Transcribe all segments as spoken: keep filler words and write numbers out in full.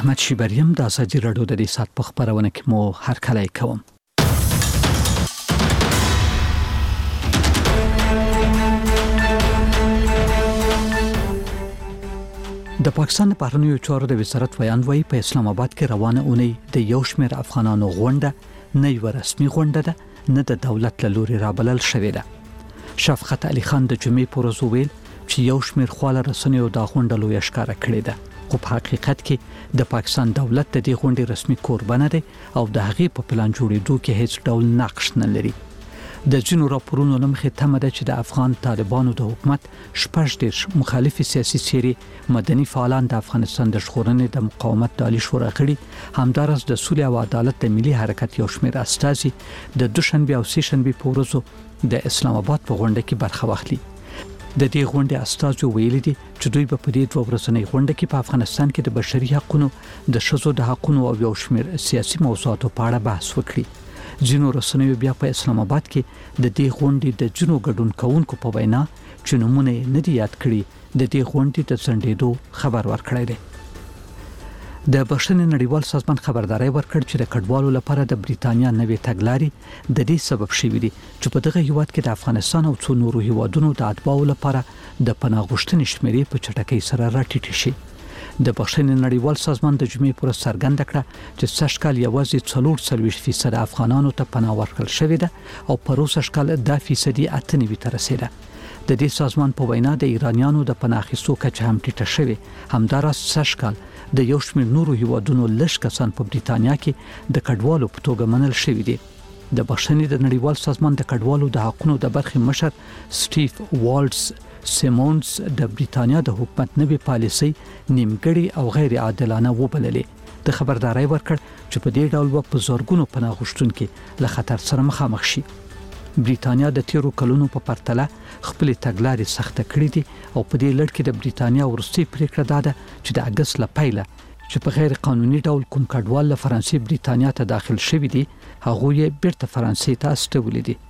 احمد شیبریم د ازادي رادیو د دې سات په خبرونه کې مو هر کله کوم. د پاکستان بهرنیو چارو د وزارت ویان وایي په اسلام آباد کې روانه اونۍ د یو شمېر افغانانو غونډه نه یو رسمي غونډه ده نه د دولت له لوري رابلل شوې ده. شفقت علي خان د جمعې پر ورځ ویل چې یو شمېر خواله رسنیو دا غونډه لوی ښکاره کړې ده، خو په حقیقت کې د پاکستان دولت د دې غونډې رسمي کوربه نه دی او د هغې په پلان جوړېدو کې هیڅ ډول نقش نه لري. د ځینو راپورونو له مخې تمه ده چې د افغان طالبانو د حکومت شپږ دېرش مخالفې سیاسي څېرې مدني فعالان د افغانستان د ژغورنې د مقاومت د عالي شورا غړي، همداراز د سولې او عدالت د ملي حرکت یو شمېر استازي د دوشنبه او سه شنبه په ورځو د اسلام آباد په غونډه کې برخه واخلي. د دې غونډې استازو ویلي دي چې دوی په دې دوه ورځنۍ غونډه کې په افغانستان کې د بشري حقوقو، د ښځو د حقوقو او یو شمېر سیاسي موضوعاتو په اړه بحث وکړي. ځینو رسنیو بیا په اسلام آباد کې د دې غونډې د جنو ګډون کوونکو په وینا چې نمونه نه دی یاد کړي د دې غونډې د څنډېدو خبر ورکړی دی. د بشري نړیوال سازمان خبرداري ورکړ چې د کډوالو لپاره د بریتانیا نوې تګلارې د دې سبب شوې دي چې په دغه هیواد کې د افغانستان او څو نورو هیوادونو د اتباعو لپاره د پناه غوښتنې شمیرې په چټکۍ سره راټیټې شي. د بشري نړیوال سازمان د جمعې پر څرګنده کړه چې سږ کال یوازې څلور څلوېښت فیصد افغانانو ته پناه ورکړل شوې ده او پروسږ کال دا فیصدي اته نوي ته رسیده. د دې سازمان په وینا د ایرانیانو د پناه اخیستو کچه هم ټیټه شوې، همداراز سږ کال د یو شمېر نورو هیوادونو لږ کسان په بریتانیا کې د کډوالو په توګه منل شوي دي. د بشري د نړیوال سازمان د کډوالو د حقوقو د برخې مشر سټیف والټز سیمونز د بریتانیا د حکومت نوې پالیسي نیمګړې او غیر عادلانه وبللې. د خبرداري ورکړ چې په دې ډول په زورګونو پناه غوښتونکو له خطر سره مخامخ شي. بریتانیا د تیرو کلونو په پرتله خپل تګلارې سخته کړې دي او په دې لړ کې د بریتانیا ورستي پریکړه ده چې د اگست ل پیله چې په غیر قانوني ډول کوم کډوال له فرانسې بریتانیا ته داخل شوی دي هغه یې بیرته فرانسې ته استولې دي.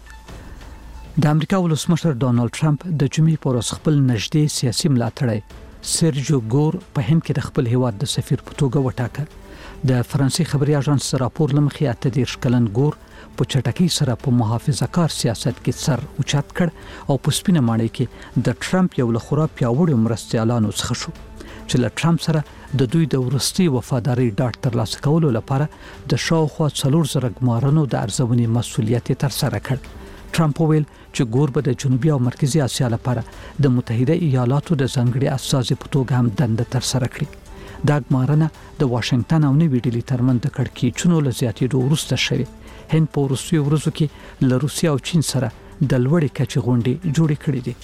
د امریکا ولسمشر ډانلډ ټرمپ د جمعې پر ورځ خپل نږدې سیاسي ملاتړی سرجیو ګور په هند کې د خپل هیواد د سفیر په توګه وټاکه. د فرانسې خبري اژانس راپور لمخې اته دېرش کلن ګور په چټکۍ سره په محافظه‌کار سیاست کې سر اوچت کړ او په سپینه ماڼۍ کې د ټرمپ یو له خورا پیاوړو مرستیالانو څخه شو چې له ټرمپ سره د دوی د ورستي وفاداری ډاټ ترلاسه کولو لپاره د شاوخوا څلور زره ګمارنو د ارزونې مسؤلیت تر سره کړ. ټرمپ ویل چې ګور به د جنوبي او مرکزی اسیا لپاره د متحده ایالاتو د ځنګړي استازي په توګه هم دنده تر سره کړي. دا ګمارنه د واشنگټن او نوې ډیلي ترمن د کړکېچونو له زیاتېدو وروسته شوه. هند په وروستیو ورځو کې له روسیا او چین سره د لوړې کچې غونډې جوړې کړې دي.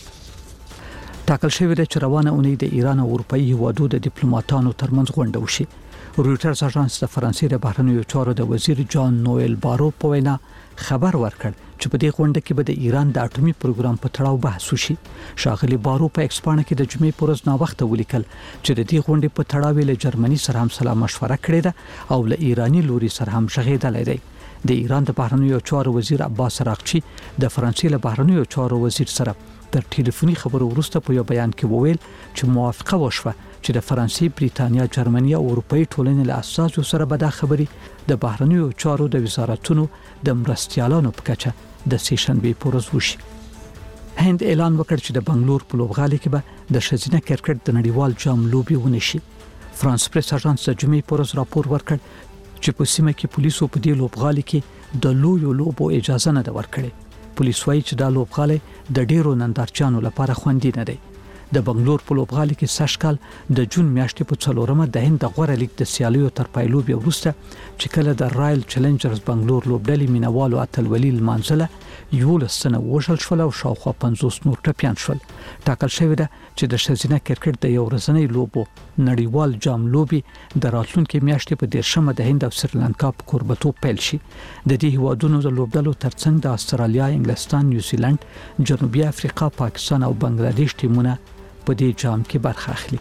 ټاکل شوی دی چې روانه اونۍ د ایران او اروپאי هیوادو د ډیپلوماټانو ترمنځ غونډه وشي. رویټرز اژانس د فرانسې د بهرنیو چارو د وزیر جان نوئل بارو په وینا خبر ورکړ چې په دې غونډه کې به د ایران د اټومي پروګرام په تړاو بحث وشي. ښاغلي بارو په ایکسپانه کې د جمعې پر ورځ ناوخته ولیکل چې د دې غونډې په تړاو له جرمني سره هم سلا مشوره کړې ده او له ایرانی لوري سره هم شغېدلې دی. د ایران د بهرنیو چارو وزیر عباس راغچی د فرانسې له بهرنیو چارو وزیر سره تر ټلیفوني خبرو وروسته په یو بیان کې وویل چې موافقه وشوه چې د فرانسې، بریتانیا، جرمني او اروپאי ټولنې له اساسو سره به دا خبرې د بهرنیو چارو د وزارتونو د مرستیالانو په کچه د سه شنبه پر ورځ وشي. هند اعلان وکړ چې د بنگلور په لوبغالي کې به د ښځینه کرکټ د نړیوال جام لوبي ونشي. فرانس پریس اژانس د جمعې پر ورځ راپور ورکړ چې په سیمه کې پولیسو په دې لوبغالي کې د لویو لوبو اجازه نه ده ورکړې. پولیس وايي چې دا لوبغالي د ډیرو نندارچیانو لپاره خوندي نه دی. د بنگلور په لوبغالي کې سږ کال د جون میاشتې په څلورمه د هند د غوره لیګ د سیالیو تر پایلوبې وروسته چې کله د رایل چیلنجرز بنگلور لوبډلې مینوالو اتلولي لمانځله یولس تنه وژل شول او شاوخوا پنځوس نور ټپیان شول. ټاکل شوی ده چې د ښځینه کرکټ د یو ورځنۍ لوبو نړیوال جام لوبي د راتلونکي میاشتې په دیرشمه د هند او سریلانکا په کوربتوب پیل شي. د دې هیوادونو د لوبډلو ترڅنګ د استرالیا، انګلستان، نیوزیلند، جنوبي افریقا، پاکستان او بنگلاديش ټیمونه په دې جام کې برخه اخلي.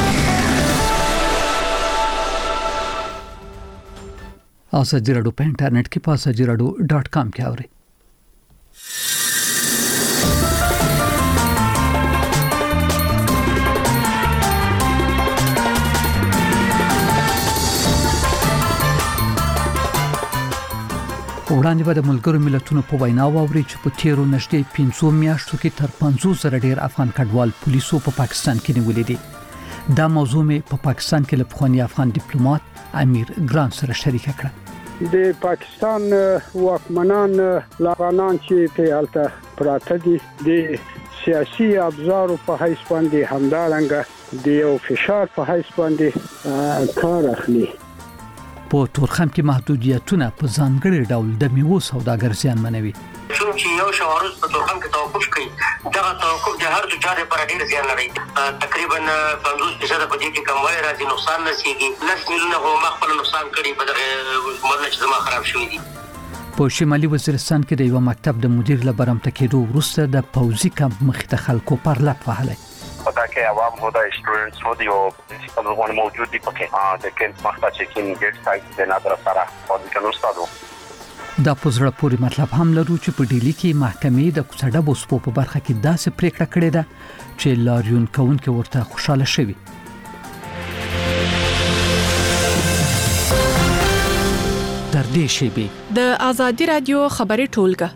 ازادي رادیو په انټرنیټ کې په ازادي رادیو ډاټ کام کې اورئ. وړاندې به د ملګرو ملتونو په وینا واوري چې په تیرو نږدې پنځو میاشتو کې تر پنځوس زره ډیر افغان کډوال پولیسو په پاکستان کې نیولې دي. دا موضوع مې په پاکستان کې له پخوانی افغان ډیپلوماټ امیر ګران سره شریک کړه. د پاکستان واکمنان افغانان چې په حالت پراته دي د سیاسي ابزارو په حیث باندې همدارنګه د یو فشار په حیث باندې کار اخلي. په تورخم کې محدودیتونه په ځانګړي ډول د میوو سوداګر زیانمنوي. چې یو شوارز په تورخم کې توقف کوي دا توقف د هر تجار پر ډیر زیان لري. تقریبا پنځوس فیصد په دې کې کموالی راځي، نقصان نشيږي. لس میلیونه هم خپل نقصان کړي په دغه مبلغ چې زما خراب شوی دي. په شمالي وزیرستان کې د یو مکتب د مدیر له برمته کېدو وروسته د پوځي کمپ مخې ته خلکو پر لټ وهلی. خدا کې عوام هدا اسټوډنټس هو دی او پرنسپل ورغون موجود دي پکې ها د کین مخته چې کین ګیټ سایت د نادر سره او د کنو استادو دا پوزړه پوری مطلب هم لرو چې په ډیلی کې محکمې د کوڅډه بوسپو په برخه کې داسې پریکړه کړې ده چې لاریون کوونکي ورته خوشاله شوي. تر دې شیبې د آزادي رادیو خبري ټولګه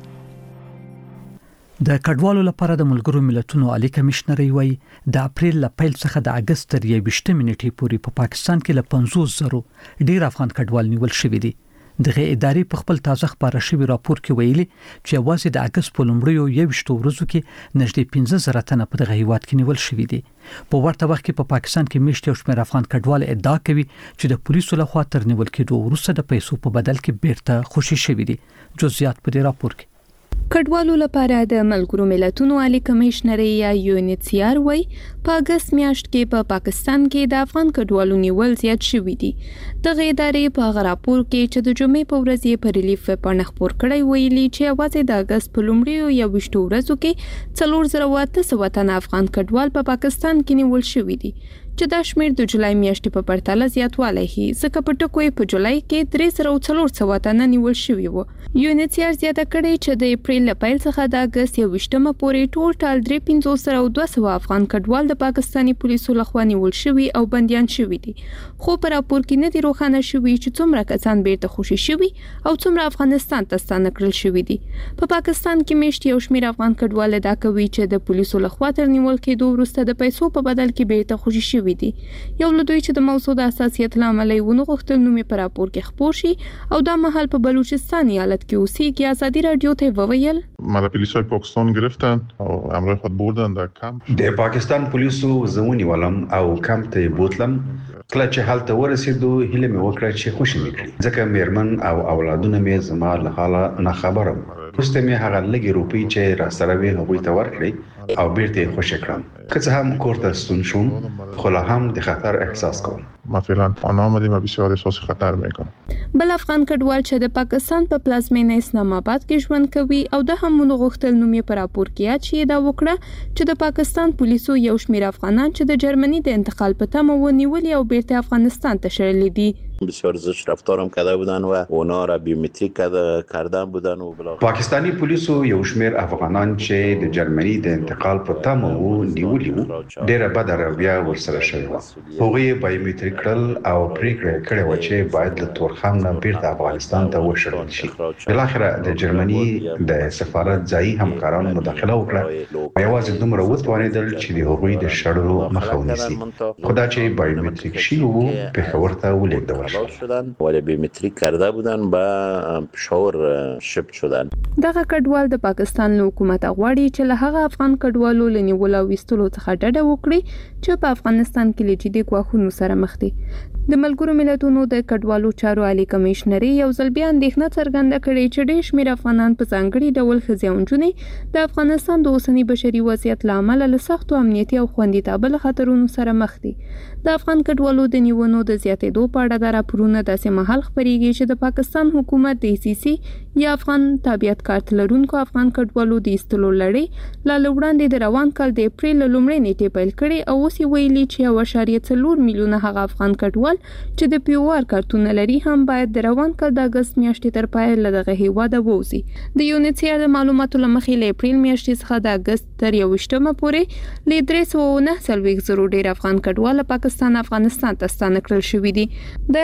د کډوالو لپاره د ملګرو ملتونو عالی کمشنري وایي د اپریل ل پیل څخه د اگست تر یوویشتمې نیټې پورې په پاکستان کې ل پنځوس زره ډیر افغان کډوال نیول شوي دي. دغه ادارې په خپل تازه خبره شوی راپور کې ویلي چې واځي د اگست په لومړیو یوویشتو ورځو کې نږدې پنځه زره تنه په دغه هیواد کې نیول شوي دي. په ورته وخت کې په پا پاکستان کې میشت یو شمېر افغان کډوال ادعا کوي چې د پولیسو لخوا تر نیول کېدو وروسته د پیسو په بدل کې بیرته خوشي شوي دي. جزئیات په دې راپور کې. کډوالو لپاره د ملګرو ملتونو عالی کمشنري یا یو ان ایچ سی آر وای په اگست میاشت کې په پا پاکستان کې د افغان کډوالو نیول زیات شوي دي. دغه ادارې په غراپور کې چې د جمعې په ورځ یې په ریلیف په خبر کړی ویلي چې اواز د اگست په لومړیو یا وشتو ورځو کې څلور زره واته سوه تنه افغان کډوال په پا پاکستان کې نیول شوي دي چې دا شمیر د جولای میاشتې په پرتله زیاتوالی هي ځکه په ټکو په جولای کې درې زره څلور سوه تنه نیول شوي وو. یو ان ایچ سی آر زیاته کړې چې د اپریل له پیل څخه د اگست یوویشتمه پورې ټوټال درې پنځوس زره دوه سوه افغان کډوال د پاکستاني پولیسو لخوا نیول شوي او بندیان شوي دي. خو په راپور کې نه دی روښانه شوي چې څومره کسان بیرته خوشي شوي او څومره افغانستان ته ستانه کړل شوي دي. په پا پاکستان کې میشت یو شمیر افغان کډوال ادعا کوي چې د پولیسو لخوا تر نیول کېدو وروسته د پیسو په بدل کې بیرته خوشي شوي دي. یو له دوی چې د موضوع د اساسیت لامل یې ونه غوښتل نو په راپور کې خبر شي او دا محل په بلوچستان ایالت کې اوسېږي. آزادی رادیو ته وویل ما د پولیسو پاکستان گرفتن او امر خود بردن در کمپ. د پاکستان پولیسو زمونی ولم او کمپ ته بوتلم. کله چې حالت ورسېدو هله مې وکړه چې خوشی مې کړی ځکه مېرمن او اولادونه مې زما له حاله نه خبرم. وروسته مې هغه لګي روپی چې را سره وې هغوی ته ورکړې او بیرته خوشی کړم. که څه هم کورته ستون شوم خو لا هم د خطر احساس کوم. ما فعلا آن آمدیم و بسیار احساس خطر میکنم. بل افغان کډوال چې د پاکستان په پلازمینه اسلام آباد کې ژوند کوي او د همونو غوښتل نوم یې پر راپور کې یاد شي دا وکړه چې د پاکستان پولیسو یو شمېر افغانان چې د جرمنی د انتقال په تمه ونیول او بیرته افغانستان ته شړلي دي. بسیار زشت رفتارم کرده بودن و اونا را بیومتریک کردن بودن و بلا پاکستانی پولیسو یو شمېر افغانان چې د جرمنی د انتقال په تمه ونیول ډېر بد رویه ورسره شوی و. هغوی بایومتریک کړل او پریکړه کړې و چې باید له تورخم نه بیرته افغانستان ته وشړل شي. بالاخره د جرمنی د سفارت ځایي همکارانو مداخله وکړه او یوازې دومره وتوانېدل چې د هغوی د شړلو مخه ونیسي. خو دا چې بایومتریک شوي وو پېښور ته ولېږدول شدن ولی بیومتریک کرده بودن با پشاور شپ شدن. دغه کډوال د پاکستان له حکومت غواړي چې له هغه افغان کډوالو لنیول او وستلو څخه ډډه وکړي چې په افغانستان کې لجدي ګواښونو سره مخ دي. د ملګرو ملتونو د کډوالو چارو عالی کمشنري یو ځل بیا اندېښنه څرګنده کړې چې ډېر شمېر افغانان په ځانګړي ډول ښځې او نجونې د افغانستان د اوسني بشري وضعیت له امله له سختو امنیتي او خوندیتابه خطرونو سره مخ دي. د افغان کډوالو د نیونو د زیاتېدو په اړه د راپورونو داسې مهال خپرېږي چې د پاکستان حکومت د سی سی یا افغان تابعیت کارت لرونکو افغان کډوالو د ایستلو لړۍ لا وړاندې د روان کال د اپریل لومړۍ نیټې پیل کړې او اوس یې ویلي چې یو اعشاریه څلور میلیونه هغه افغان کډوال چې د پی او آر کارتونه لري هم باید د روان کال د اگست میاشتې تر پایه له دغه هیواده ووځي. د یو ان ایچ سی آر د معلوماتو له مخې له اپریل میاشتې څخه د اگست تر یوویشتمه پورې له درې سوه نهه څلوېښت زرو ډېر افغان کډوال پاکستان افغانستان ته ستانه کړل شوي دي. دا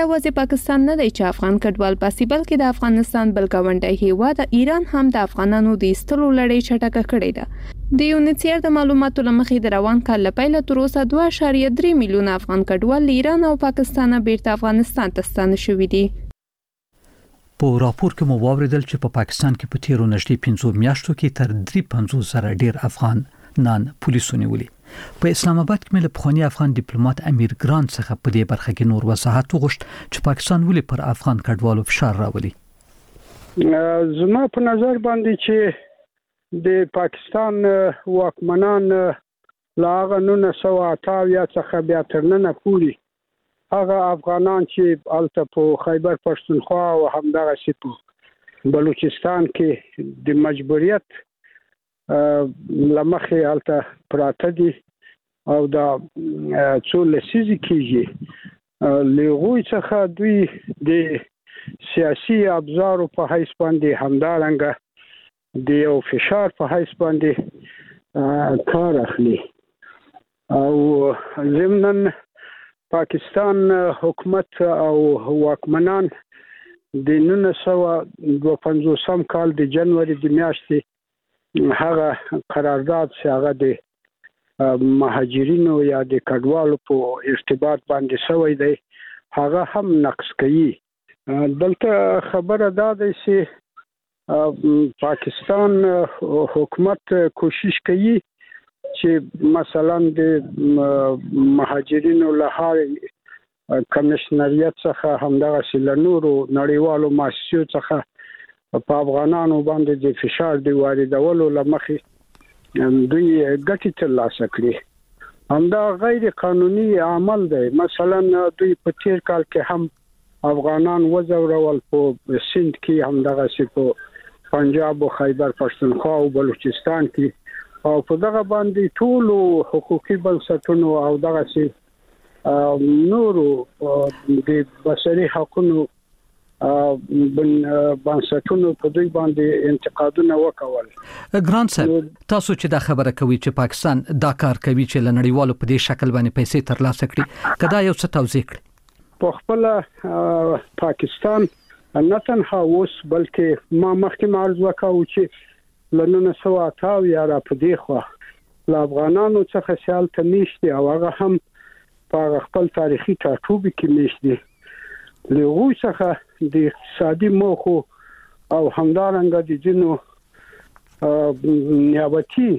یوازې پاکستان نه دی چې افغان کډوال پاسي بلکې د افغانستان بل ګاونډي هیواد ایران هم د افغانانو د ایستلو لړۍ چټکه کړې ده. د یونیسیر د معلوماتو لمخې د روان کال لپاره تر اوسه دوه اعشاریه درې میلیونه افغان کډوال ایران او پاکستان بیرته افغانستان ته ستانه شوي دي. په راپور کې مو واوریدل چې په پاکستان کې په تیرو نږدې پنځو میاشتو کې تر درې پنځوس زره ډیر افغان نان پولیسو نیولي. په اسلام آباد کې مل پخوانی افغان ډیپلوماټ امیر ګران څخه په دې برخه کې نور وضاحت وغوښت چې پاکستان ولې پر افغان کډوالو فشار راولي. زما په نظر باندې چې د پاکستان واکمنان لاغه نن سو اتاویا څخه بیا تر نن پورې هغه افغانان چې الته په خیبر پښتونخوا او همدغه سی په بلوچستان کې د مجبوریت لمخې الته پراته دي او دا څو لسیزې کېږي لغوی څخه دوی د سیاسي ابزارو په حیث باندې همدارنګه د یو فشار په حیث باندې کار اخلي او ضمناً پاکستان حکومت او واکمنان د نولس سوه دوه پنځوسم کال د جنوري د میاشتې هغه قرارداد چې هغه د مهاجرینو یا د کډوالو په ارتباط باندې شوی دی هغه هم نقص کوي. دلته خبره دا ده چې پاکستان حکومت کوشش کوي چې مثلا د مهاجرینو له کمشنریت څخه همدغه سلنورو نړیوالو مؤسسو څخه په افغانانو باندې د فشار دی واردولو لمخې دوی ګټې ترلاسه کړي. همدا غیر قانوني عمل دی. مثلا دوی په تیر کال کې هم افغانان وځورول په سند کې همدغه سی په پنجاب او خیبر پښتونخوا او بلوچستان کې او په دغه باندې ټول حقوقي بنسټونو او دغه سي نورو د بشري حقوقو بنسټونو په دوی باندې انتقادونه وکول. ګران صاحب تاسو چې دا خبره کوي چې پاکستان دا کار کوي چې لنړیوالو په دې شکل باندې پیسې ترلاسه کړي کدا یو څه توضیح کړئ. په خپل پاکستان نه تنها اوس بلکې ما مخکې معرض وکاو چې لنونه سو اتاو یا را په دی خو لا افغانانو څخه سیال ته نشته او هغه هم په خپل تاریخي ټاټوبي کې نشته لغوی څخه د اقتصادي موخو او همدارنګه د جنو نیابتي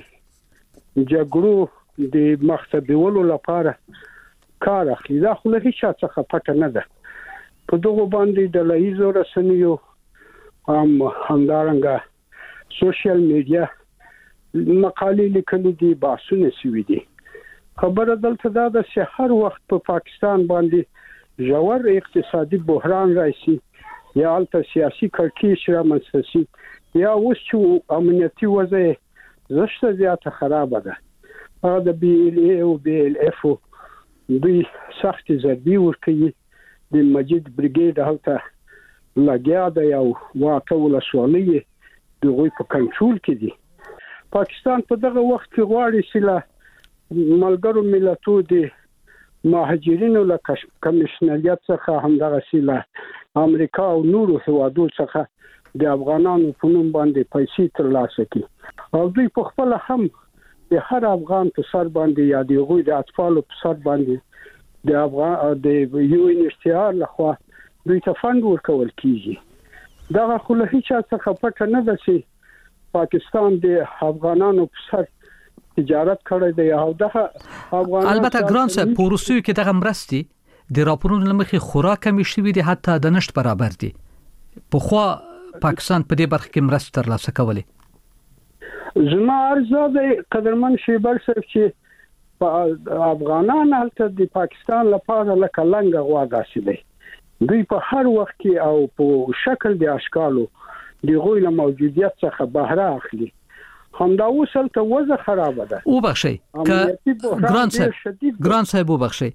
جګړو د مخته دیولو لپاره کار اخلي. دا خو له هیڅ څخه پټه نه ده. په دغه باندې د لایزو رسنیو هم همدارنګه سوشل میډیا مقالې لیکلې دي بحثونه شوي دي. خبره دلته دا ده چې هر وخت په پاکستان باندې ژور اقتصادي بحران راشي یا الته سیاسي کړکېچ رامنځته شي یا اوس چې امنیتي وضع زشته زیاته خرابه ده هغه د بي ال اي او بي ال اف دوی سخت ضربې ورکوي. د مجید بریګیډ هلته لګیا ده یو واقع ولسوالۍ دغه په کنټرول کې دي. پاکستان په دغه وخت کې غواړي چې له ملګرو ملتو د مهاجرینو له کمشنریت څخه همدغه سیله امریکا او نورو هیوادو څخه د افغانانو په نوم باندې پیسې ترلاسه کړي او دوی په خپل هم د هر افغان په سر باندې یا د غوی د اطفالو په سر باندې د افغان د یو ان ایچ سی آر لخوا دوی ته فند ورکول کیږي. دا خو له هیڅ څخه پټه نه ده چې پاکستان د افغانانو په سر تجارت کړی دی او دغه افغانان البته ګران صاحب په روسیو کې دغه مرستې د راپورونو لمخې خوراک کمی شوي دي حتی د نشټ برابر دي. په خو پاکستان په دې برخه کې مرستې ترلاسه کولې. زما ارزو د قدرمن شیبر صاحب چې په افغانان هلته د پاکستان لپاره لکه لنګ غوا داسې دی. دوی په هر وخت کې او په شکل د اشکالو د غوی له موجودیت څخه بهره اخلي. همدا اوس هلته وضع خرابه ده. او بخشي ک ګران صاحب ګران صاحب وبخشي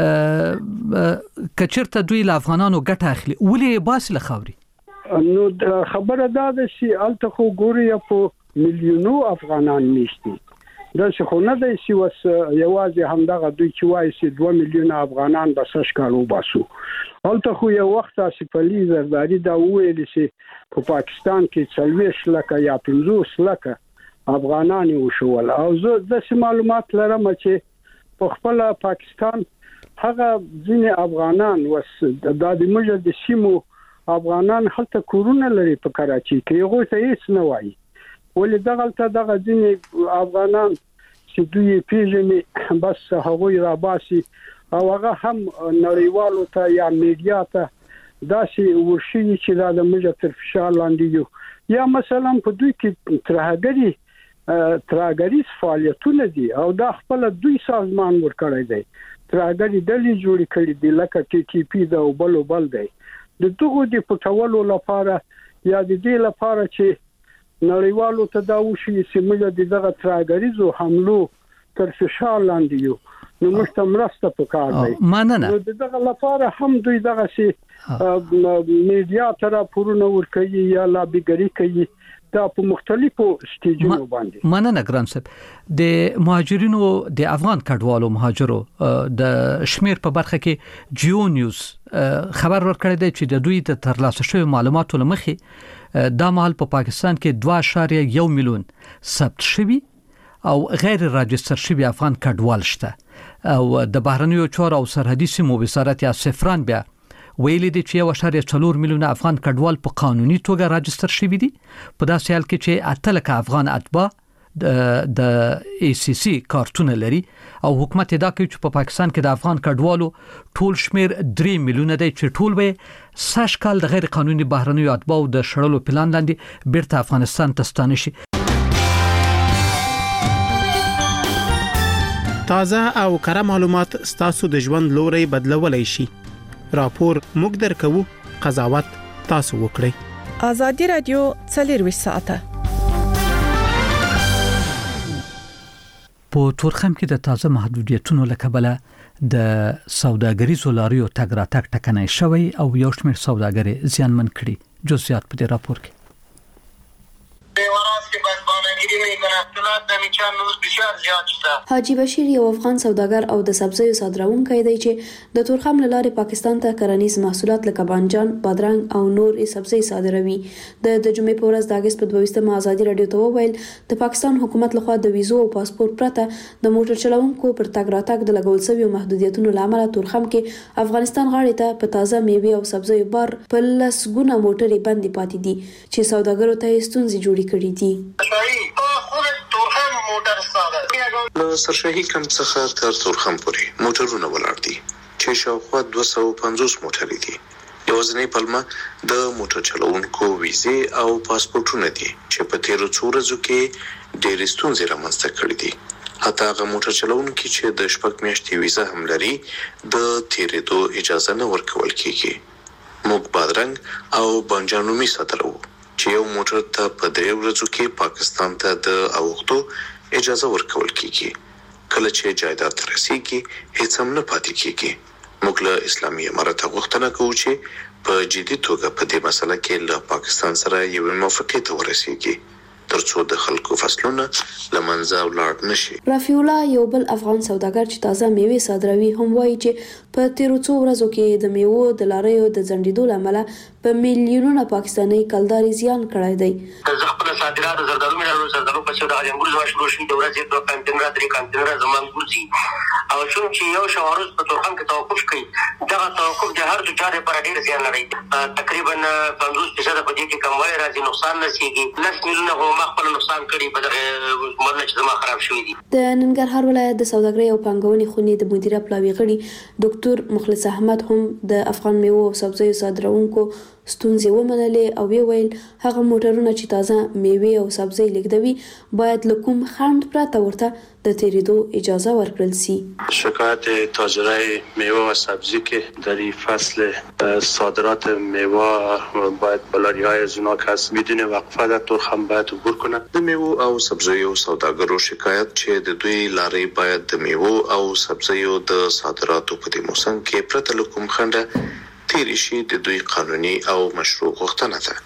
کچرته دوی له افغانانو ګټه اخلي ولې باس له خوري. نو خبره دا ده چې هلته خو ګوري په میلیونو افغانان نشته د څه خو نه دی چې وس یوازې همدغه دوی چې وایي چې دوه میلیونه افغانان به سش کالو باسو هلته خو یو وخت آصف علي زرداری دا وویل چې په پاکستان کې څلوېښت لکه یا پنځوس لکه افغانان وشول او زه د معلومات لرم چې په خپل پاکستان هغه ځینې افغانان وس د دمجه د سیمو افغانان هلته کورونه لري په کراچي کې هغه ته هیڅ نه وایي ولې دغلته دغه ځینې افغانان چې دوی پیژني بس هغه را باسي او هغه هم نړیوالو ته یا میډیا ته داسې ورشي چې دا د مجه تر فشار لاندې یو یا مثلا په دوی کې ترهګری ترهګری فعالیتونه دي او دا خپل دوی سازمان ورکړی دی ترهګری ډلې جوړې کړې دي لکه ټي ټي پی دا او بل بل دی د دغه د پټولو لپاره یا د دې لپاره چې نړیوالو ته دا وشي چې موږ دغه ترهګریزو حملو تر فشار لاندې یو نو موږ مرسته پکار دی مننه نو دغه لپاره هم دوی دغه سي میډیا تر پورونه ورکوي یا لابیګری کوي دا په مختلفو سټیجونو باندې مننه ګران صاحب د مهاجرینو د افغان کډوالو مهاجرو د شمیر په برخه کې جیو نیوز خبر ورکړی دی چې د دوی د ترلاسه شوی معلوماتو لمخې دا مهال په پاکستان کې دوه اعشاریه یو میلیون ثبت شوی او غیر راجستر شوی افغان کډوال شته او د بهرنیو چارو او سرحدي سیمو وزارت یا سفران بیا ویلي دي چې یو اعشاریه څلور میلیون افغان کډوال په قانوني توګه راجستر شوی دي په داسې حال کې چې اتلک افغان اتباع د د ای سی سی کارتونه لري او حکومت دا کوي چې په پاکستان کې د افغان کډوالو ټول شمیر درې میلیونه دی چې ټول به سش کال د غیر قانوني بهرنیو اتباع د شړلو پلان لاندې بیرته افغانستان ته ستانه شي. تازه او کره معلومات ستاسو د ژوند لوري بدلولای شي. راپور موږ درکو، قضاوت تاسو وکړئ. ازادي رادیو څلور ساعته په تورخم کې د تازه محدودیتونو لکبله د سوداګریزو لاریو تګ راتګ ټکنۍ شوی او یو شمېر سوداګري زیانمن کړي. جزئیات په دې راپور کې حاجی بشیر یو افغان سوداګر او د سبزیو صادروونکی دی چې د تورخم لارې پاکستان ته کرنیز محصولات لکه بانجان، بادرنګ او نور سبزی صادروي. د د جمعې په ورځ د اگست په دویشتمه ازادي رادیو ته وویل د پاکستان حکومت لخوا د ویزو او پاسپورت پرته د موټر چلوونکو پر تګ راتګ د لګول شویو محدودیتونو لامل تورخم کې افغانستان غاړې ته په تازه میوې او سبزیو بار په لسګونه موټرې بندي پاتې دي چې سوداګرو ته ستونزې جوړې کړې دي. له سرشاهي کمپ څخه تر تورخم پورې موټرونه ولاړ دي چې شاوخوا دوه سوه پنځوس موټرې دي. یوازینۍ پلمه د موټر چلوونکو ویزې او پاسپورتونه دي چې په تیرو څو ورځو کې ډېرې ستونزې رامنځته کړې دي. حتی هغه موټر چلوونکي چې د شپږ میاشتې ویزه هم لري د تیرېدو اجازه نه ورکول کېږي. موږ بادرنګ او بانجان رومي صادروو چې یو موټر ته په درې ورځو کې پاکستان ته د اوښتو اجازه ورکول کیږي. کله چې جایداد ته رسیږي هیڅ هم نه پاتې کیږي. موږ له اسلامي امارت غوښتنه کوو چې په جدي توګه په دې مسله کې له پاکستان سره یو موافقه ته ورسیږي ترڅو د خلکو فصلونه لمنځه ولاړ نشي. رفیع الله یو بل افغان سوداګر چې تازه میوې صادروي هم وایي چې په تیرو څو ورځو کې د میوو د لاریو د ځنډېدو لامل په میلیونونو پاکستاني کلداري زیان کړی دی. د خپل صادرات زردالو مینالو زردالو په څیر د انګور زما شروع شوي د ورځې دوه کانټینره درې کانټینره زما انګور ځي او څوک چې یو شوارز په تورخم کې توقف کوي دغه توقف د هر چا لپاره ډېر زیان لري. تقریبا پنځوس فیصد په دې کې کموالي راځي، نقصان نشيږي. لس میلیونه هم خپل نقصان کړي په دغه مرنه چې زما خراب شوی دي. د ننګرهار ولایت د سوداګرۍ او پانګونې خونې د مدیره پلاوي غړي ډاکټر مخلص احمد هم د افغان میوو او سبزیو صادروونکو ستونزې ومنلې او ویل هغه موټرونه چې تازه میوې او سبزی لیږدوي باید له کوم خنډ پرته ورته د تیریدو اجازه ورکړل شي. شکایت تاجرای میوه و سبزی که در این فصل صادرات میوه باید بلاری‌های از اونا که از بدون وقفه در تورخم باید عبور کنند. د میوه او سبزیو سوداګرو شکایت چې د دوی لارې باید د میوه او سبزیو د صادراتو په دې موسم کې پرته له کوم خنډه تیری شي د دوی قانوني او مشروع غوښتنه ده.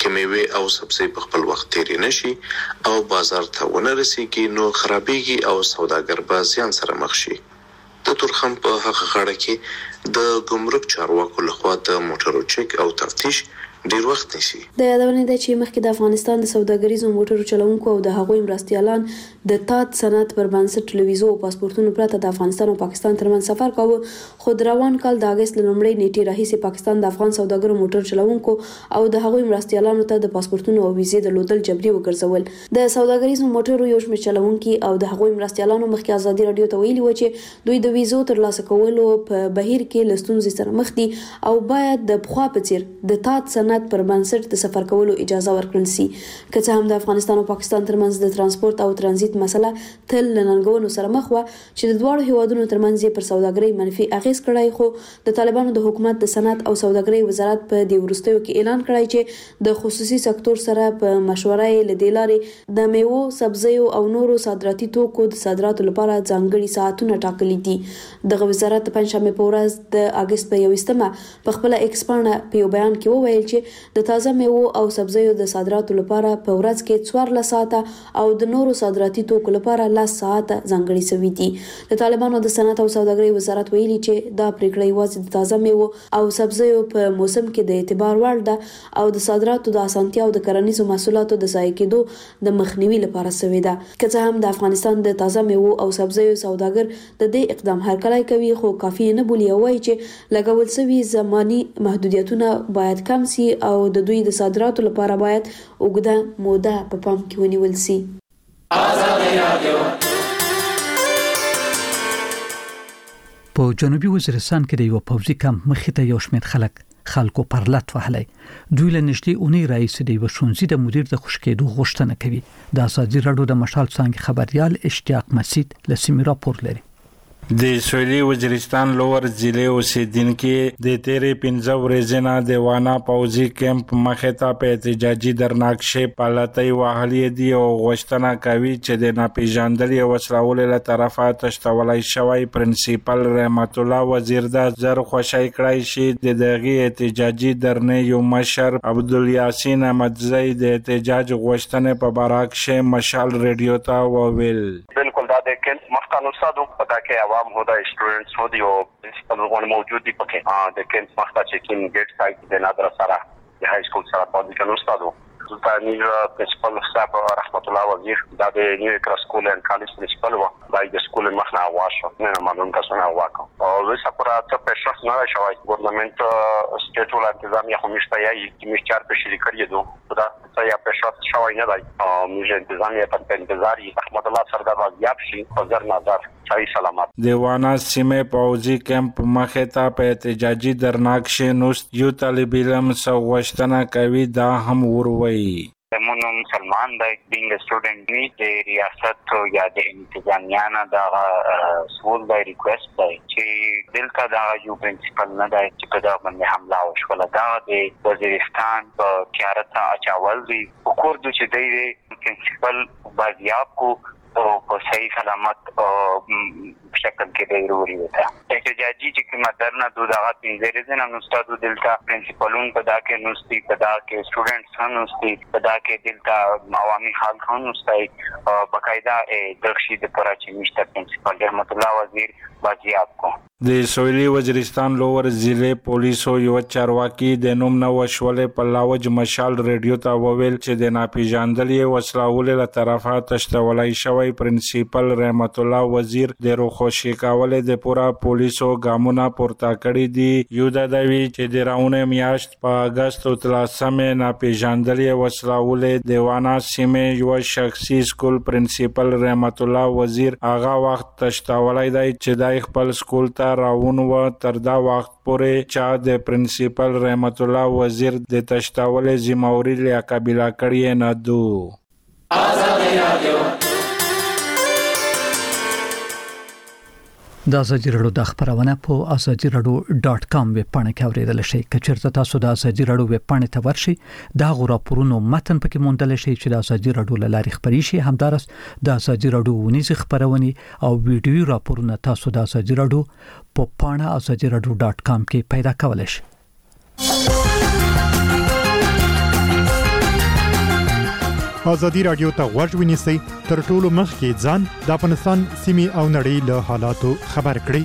کې میوه او سبزی په خپل وخت تیری نشي او بازار ته ونه رسیږي نو خرابېږي او سوداګر به زیان سره مخ شي. د تورخم په هغه غاړه کې د ګمرک چارواکو لخوا د موټرو چک او تفتیش ډیر وخت نیسي. د یادونه ده چې مخکې د افغانستان د سوداګریزو موټرو چلونکو او د هغوی مرستیالان د تات صنعت پر بنسټ له ویزو او پاسپورتونو پرته د افغانستان او پاکستان ترمنځ سفر کاوه، خو د روان کال د اگست لومړۍ نیټې راهیسې پاکستان د افغان سوداګرو موټر چلونکو او د هغوی مرستیالانو ته د پاسپورتونو او ویزې د لودل جبري وګرځول. د سوداګریزو موټرو یو شمېر چلونکي او د هغوی مرستیالانو مخکې ازادي رادیو ته ویلي و چې دوی د ویزو ترلاسه کولو په بهیر کې له ستونزې سره مخ دي او باید د پخوا په څیر د تات صنعت پر بنسټ د سفر کولو اجازه ورکړل شي. که څه هم د افغانستان او پاکستان ترمنځ د ترانسپورت او ترانزیت مسله تل له ننګونو سره مخ و چې د دواړو هیوادونو ترمنځ پر سوداګرۍ منفي اغیز کړی، خو د طالبانو د حکومت د صنعت او سوداګرۍ وزارت په دې وروستیو کې اعلان کړی چې د خصوصي سکتور سره په مشوره یې له دې لارې د میوو، سبزیو او نورو صادراتي توکو د صادراتو لپاره ځانګړي ساعتونه ټاکلي دي. دغه وزارت د پنځشنبه په ورځ د اگست په یوویشتمه په خپل ایکس پاڼه په یو بیان کې وویل چې د تازه میوو او سبزیو د صادراتو لپاره په ورځ کې څوارلس ساعته او د نورو صادراتي توکو لپاره لس ساعته ځانګړي شوي دي. د طالبانو د صنعت او سوداګرۍ وزارت ویلي چې دا پریکړه یوازې د تازه میوو او سبزیو په موسم کې د اعتبار وړ ده او د صادراتو د اسانتیا او د کرنیزو محصولاتو د ضایع کېدو د مخنیوي لپاره شوې ده. که څه هم د افغانستان د تازه میوو او سبزیو سوداګر د دې اقدام هرکلی کوي، خو کافي نه بولي او وایي چې لګول شوي زماني محدودیتونه باید کم شي او د دوی د صادراتو لپاره باید اوږده موده په پام کې ونیول شي. په جنوبي وزیرستان کې د یو پوځي کمپ مخې ته یو شمېر خلک خلکو پر لټ وهلی. دوی له نږدې اونۍ راهیسې د یو ښوونځي د مدیر د خوشی کېدو غوښتنه کوي. د ازادي راډیو د مشال څانګې خبريال اشتیاق مسید له سیمې راپور لري. د سویلي وزیرستان لوور ضلع اوسیدونکو د تیرې پنځه ورځې نه د وانا پوځي کمپ مخې ته په احتجاجي درناکشې پالتۍ وهلې دي او غوښتنه کوي چې د ناپېژندلې وسلوال له طرفه تشتولای شوی پرنسپل رحمت الله وزیر د زر خوشی کړی شي. د دغه احتجاجي درنې یو مشر عبدالیاسین احمدزی د احتجاج غوښتنې په باره کې مشال رادیو ته وویل. بالکل دا د کمپ مخکانو صادو پتا کې عوام هدا سټوډنټس هو دی او پرنسپل غون موجود دی پکې ا د کمپ مخته چې کین ګیټ سایت د نادر سره د های سکول سره په دې کې استادو د نیو پرنسپل صاحب رحمت الله وزیر د نیو کر سکول ان کالج پرنسپل و د سکول مخنه واشه نه معلوم تاسو نه واکو او زه سپورا ته پېښه نه شوی ګورنمنت سټیټ ول انتظامیه خو مشته یې چې مشچار په شری کړی دو دا څه یا پېښه شوی نه دی او موږ انتظامیه په انتظار یې رحمت الله سره دا یاب شي په زر نظر سلامات. د وانا سیمه پوځي کمپ مخې ته په احتجاجي درناکشې نوست یو طالب علم سوغشتنه کوي دا هم وروي. زمونږ مسلمان د بینګ سټوډنټ نی د ریاست یا د انتظامیه نه د سکول د ریکوست دی چې دلته دا یو پرنسپل نه دی چې په دا باندې حمله وشوله. دا د وزیرستان په تیارت اچاول دی وکړ چې دی پرنسپل بازیاب کو او په صحیح سلامت شکل کې دی وروړي وتا. احتجاجي چې کومه درنه دوه پنځه ورځې نه استادو دلته پرنسپلون په دا کې نوستي په دا کې سټوډنټس هم نوستي په دا کې دلته عوامي خلک هم نوستي باقاعده د شي د پراچې مشته پرنسپل رحمت الله وزیر بازیاب کو. د سویلي وزیرستان لوور ضلع پولیسو یو چارواکي د نوم نو وشولې په لاوج مشال رادیو ته وویل چې د ناپېژندلې وسلوال له طرفه تشتولای شوی پرنسپل رحمت الله وزیر د روخوشي کولې د پورا پولیسو ګامونه پورته کړی دي. یو د دوی چې د راونه میاشت په اگست او تلاسمه ناپېژندلې وسلوال د وانا سیمه یو شخصي سکول پرنسپل رحمت الله وزیر هغه وخت تشتولای دی چې د خپل سکول ته راون و تر دا وخت پورې چې د پرنسپل رحمت الله وزیر د تشتاولې ذمہواری له قبیله کړی نه دو. آزادي رادیو د ازادي راډیو د خبرونه په ازادي راډیو ډاټ کام ویب پاڼه کې اوریدل شئ. کچېرته تاسو د ازادي راډیو ویب پاڼې ته ورشئ دا غوړه پرونو متن پکې موندل شئ چې د ازادي راډیو لاري خبري شي. همدارس د ازادي راډیو ونیز خبرونه او ویډیو راپورونه تاسو د ازادي راډیو په پاڼه ازادي راډیو ډاټ کام کې پیدا کولای شئ. ازادي رادیو ته غوږ ونیسئ تر ټولو مخکې ځان د افغانستان سیمې او نړۍ له حالاتو خبر کړئ.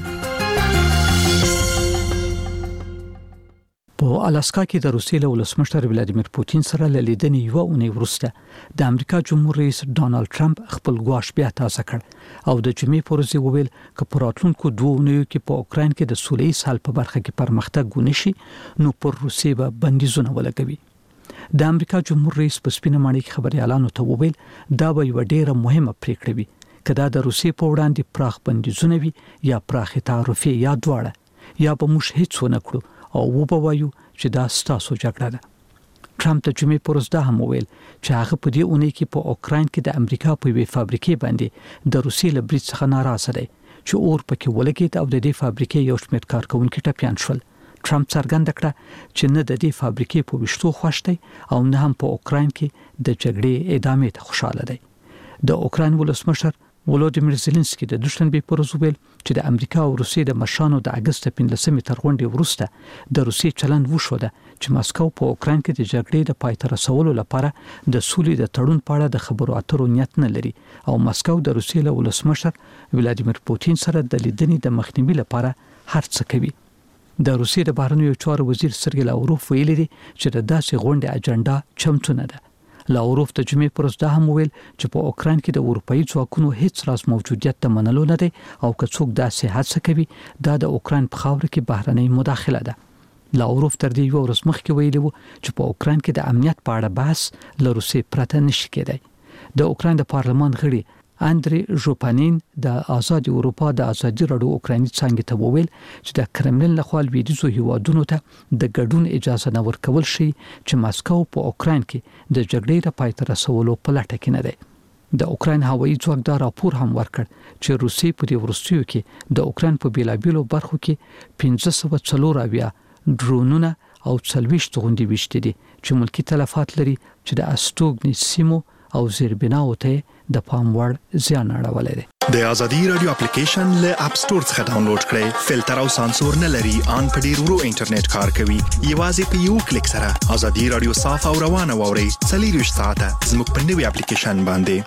په الاسکا کې د روسیې له ولسمشر ولادیمیر پوتین سره له لیدنې یو اونۍ وروسته د امریکا جمهور رئیس ډانلډ ټرمپ خپل ګواښ بیا تازه کړ او د جمعې پر ورځ وویل چې په راتلونکو دوه اونیو کې په اوکراین کې د سولې حل په برخه کې پرمختګ ونشي نو پر روسیې به بندیزونه ولګوي. د امریکا جمهور رئیس په سپینه ماڼۍ کې خبريالانو ته وویل دا به یو ډیره مهمه پریکړه وي کله د روسیې په وړاندې پراخ بندیزونه وي یا پراخ تعرفې یا دواړه یا به موږ هیڅ ونه کړو او وبوایو چې دا ستاسو جګړه ده. ټرمپ د جمعې پر ورځ دا هم وویل چې هغه په دې اونۍ کې په اوکراین کې د امریکا په وی فابریکې باندې د روسیې له برید څخه ناراضه دی چې اور پکې ولګید او د دې فابریکې یو شمېر کارکونکو ټپيان شول. ټرمپ څرګنده کړه چې نه د دې فابریکې په وشتو خوښ دی او نه هم په اوکراین کې د جګړې ادامې ته خوشاله دی. د اوکراین ولسمشر ولودیمیر زيلنسکي د دوشنبه پر ورځ ویل چې د امریکا او روسیې د مشرانو د اگست پنځلسمې تر غونډې وروسته د روسیې چلند وشو ده چې ماسکو په اوکراین کې د جګړې د پای ته رسولو لپاره د سولې د تړون په اړه د خبرو اترو نیت نه لري او ماسکو د روسیې له ولسمشر ولادیمیر پوتین سره د لیدنې د مخنیوي لپاره هر څه کوي. د روسیې د بهرنیو چارو وزیر سرګی لاوروف ویلي دی چې د داسې غونډې اجنډا چمتو نه ده. لاوروف د جمعې پر ورځ هم ویل چې په اوکراین کې د اروپאי ځواکونو هیڅ راز موجودیت ته منلو نه دی او که څوک داسې هڅه کوي دا د اوکراین په خاور کې بهرنۍ مداخله ده. لاوروف تر دې یو ورځ مخکې ویلي وو چې په اوکراین کې د امنیت په اړه بحث له روسیې پرته نشي کېدای. د اوکراین د پارلمان غړي اندری ژوپانین د آزاد اروپا د ازادي راډیو اوکرایني څنګه ته وویل چې د کرملین له خوا لویدیځو هیوادونو ته د ګډون اجازه نه ورکول شي چې ماسکو په اوکراین کې د جګړې د پای ته رسولو په لټه کې نه دی. د اوکراین هوایي ځواک دا راپور هم ورکړ چې روسیې په دې وروستیو کې د اوکراین په بیلابیلو برخو کې پنځه سوه څلور اویا ډرونونه او څلويشت غونډې وشتي دي چې ملکی تلفات لري چې د استوګنې سیمو او زیربناو ته د پام وړ زیان اړولې ده. د ازادي رادیو اپلیکیشن له اپ ستور څخه ډاونلوډ کړئ. فلټر او سانسور نه لري، ان په ډیر ورو انټرنیټ کار کوي. یوازې په یو کلیک سره ازادي رادیو صاف او روانه ووري. څلورویشت ساعته زموږ په نوي اپلیکیشن باندې.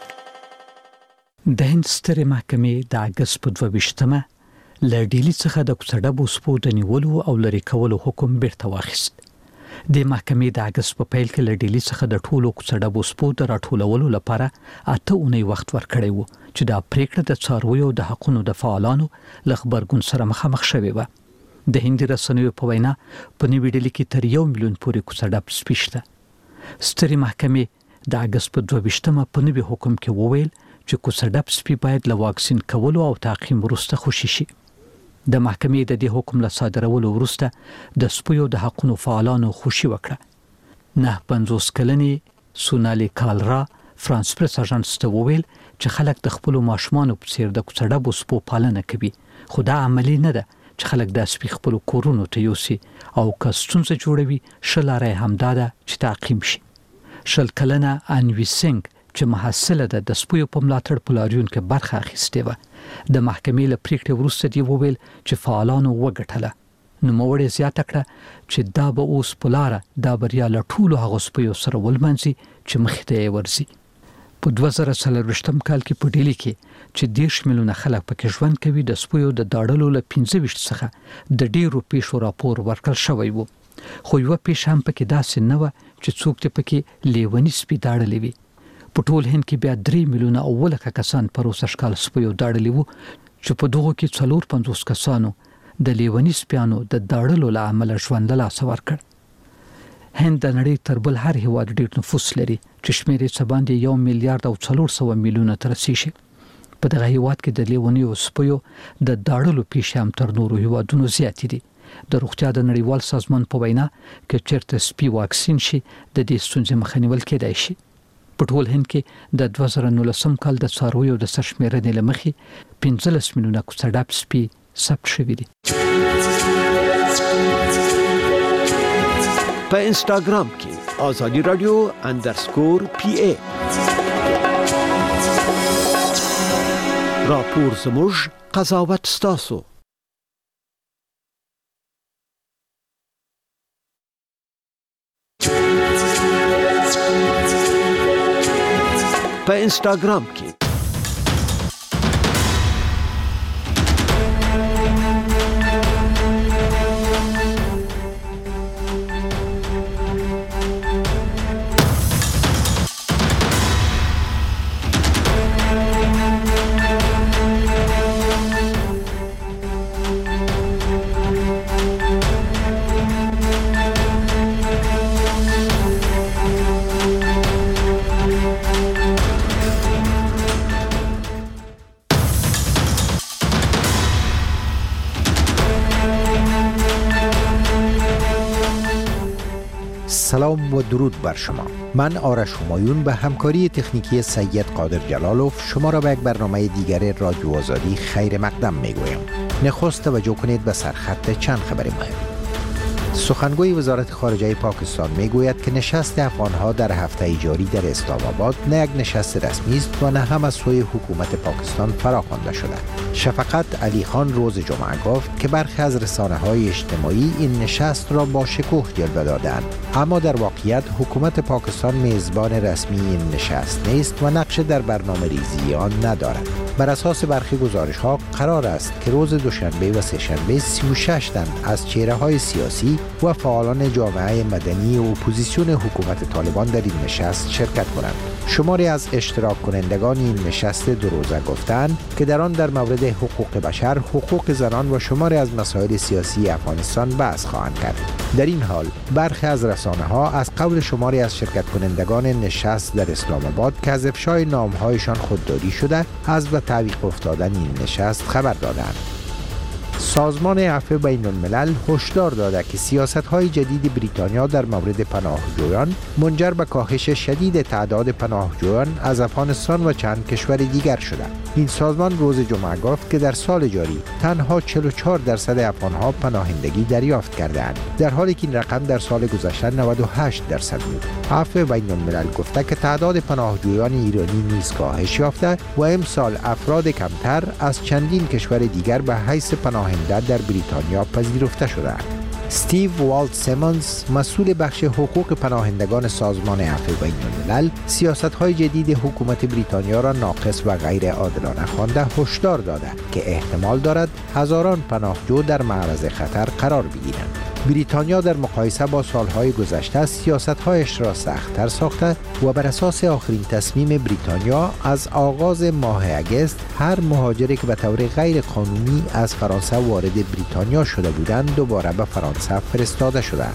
د هند سترې محکمې د اگست په دوه ویشتمه له ډیلی څخه د کوڅډبو سپو د نیولو او لری کولو حکم بیرته واخیست. د محکمې د اگست په پیل کې له ډیلی څخه د ټولو کوڅډبو سپو د راټولولو لپاره اته اونۍ وخت ورکړی وو چې دا پریکړه د څارویو د حقوقو د فعالانو له خبرګون سره مخامخ شوې و. د هندي رسنیو په وینا په نیوي ډیلی کې تر یو میلیون پورې کوڅډب سپي شته. سترې محکمې د اگست په دوه ویشتمه په نوي حکم کې وویل چې کوڅډب سپي باید له واکسین کولو او تعقیم وروسته خوشي شي. د محکمې د دې حکم له صادرولو وروسته د سپیو د حقوقو فعالانو خوشي وکړه. نه پنځوس کلنې سونالي کالرا فرانس پریس اژانس ته وویل چې خلک د خپل ماشومان په څیر د کوڅډبو سپو پالنه کوي، خو دا عملی نه ده چې خلک د سپي خپل کورونو ته یوسي او کستونځ جوړوي. شلاره همدا ده چې تعقیم شي. شل کلنه انوي سنگ چې محصله ده د سپیو په ملاتړ په لاریون کې برخه اخیستې و. د محکمې له پریکړې وروسته دی وویل چې فعالانو وګټله. نو موړې زیاته کړه چې دا به اوس په لار دا بریا له ټولو هغه سپیو سره ولمنځي چې مخې ته ورځي. په دوه زره څلورویشتم کال کې په ډیلی کې چې دیش میلیونه خلک پکې ژوند کوي د سپیو د داړلو له پنځه ویشت څخه د ډیرو پیښو راپور ورکړل شوی وو. خو یو پیښه هم پکې داسې نه و چې څوک ته پکې لیونی سپی داړلې وي. په ټول هند کې بیا درې میلیونه او ولکه کسان پر اوسشکال سپیو داړلې وو چې په دغه کې څلور پنځوس کسانو د لیونی سپیانو د داړلو له امله ژوند له لاسه ورکړ. هند د نړۍ تر بل هر هیواد ډیر نفوس لري چې شمېر یې څه باندې یو میلیارډ او څلور سوه میلیونه ته رسیږي. په دغه هیواد کې د لیونی او سپیو د داړلو پیښې هم تر نورو هیوادونو زیاتې دي. د روغتیا د نړیوال سازمان په وینا کې چیرته سپي واکسین شي د دې ستونزې مخه نیول کېدای شي. په ټول هند کې د دوه زره نولسم کال د څارویو د سرشمېرنې له مخې پنځلس میلیونه کوڅډب سپي ثبت شوي دي. په انستګرام کې آزادي رادیو انډرسکور پی ای راپور زموږ قضاوت ستاسو. په انستګرام کې. سلام و درود بر شما. من آرش همایون به همکاری تکنیکی سید قادر جلالوف شما را به یک برنامه دیگر رادیو آزادی خیر مقدم می گویم. نخست توجه کنید به سرخط چند خبر مهم. سخنگوی وزارت خارجه پاکستان می گوید که نشست افغانها در هفته جاری در اسلام آباد نه یک نشست رسمی است و نه هم از سوی حکومت پاکستان فراخوانده شده. شفقت علی خان روز جمعه گفت که برخی از رسانه‌های اجتماعی این نشست را با شکوه جلوه دادند، اما در واقعیت حکومت پاکستان میزبان رسمی این نشست نیست و نقش در برنامه ریزی آن ندارد. بر اساس برخی گزارش‌ها قرار است که روز دوشنبه و سه‌شنبه سی و شش تن از چهره‌های سیاسی و فعالان جامعه مدنی و اپوزیسیون حکومت طالبان در این نشست شرکت کنند. شماری از اشتراک کنندگان این نشست دو روزه گفتند که در آن در مورد حقوق بشر، حقوق زنان و شماری از مسائل سیاسی افغانستان بحث خواهند کرد. در این حال برخی از رسانه‌ها از قول شماری از شرکت کنندگان نشست در اسلام آباد که از افشای نام‌هایشان خودداری شده از به تعویق افتادن این نشست خبر دادند. سازمان عفو بین الملل هشدار داده که سیاست‌های جدید بریتانیا در مورد پناهجویان منجر به کاهش شدید تعداد پناهجویان از افغانستان و چند کشور دیگر شده. این سازمان روز جمعه گفت که در سال جاری تنها چهل و چهار درصد افغان‌ها پناهندگی دریافت کرده‌اند، در حالی که این رقم در سال گذشته نود و هشت درصد بود. عفو بین الملل گفته که تعداد پناهجویان ایرانی نیز کاهش یافته و امسال افراد کمتر از چندین کشور دیگر به حیث پناه در بریتانیا پذیرفته شدند. استیو والت سیمونز مسئول بخش حقوق پناهندگان سازمان عفو بین الملل سیاست‌های جدید حکومت بریتانیا را ناقص و غیر عادلانه خوانده هشدار داده که احتمال دارد هزاران پناهجو در معرض خطر قرار بگیرند. بریتانیا در مقایسه با سالهای گذشته سیاست‌هایش را سخت‌تر ساخته و بر اساس آخرین تصمیم بریتانیا از آغاز ماه اگست هر مهاجری که به طور غیر قانونی از فرانسه وارد بریتانیا شده بودند دوباره به فرانسه فرستاده شدند.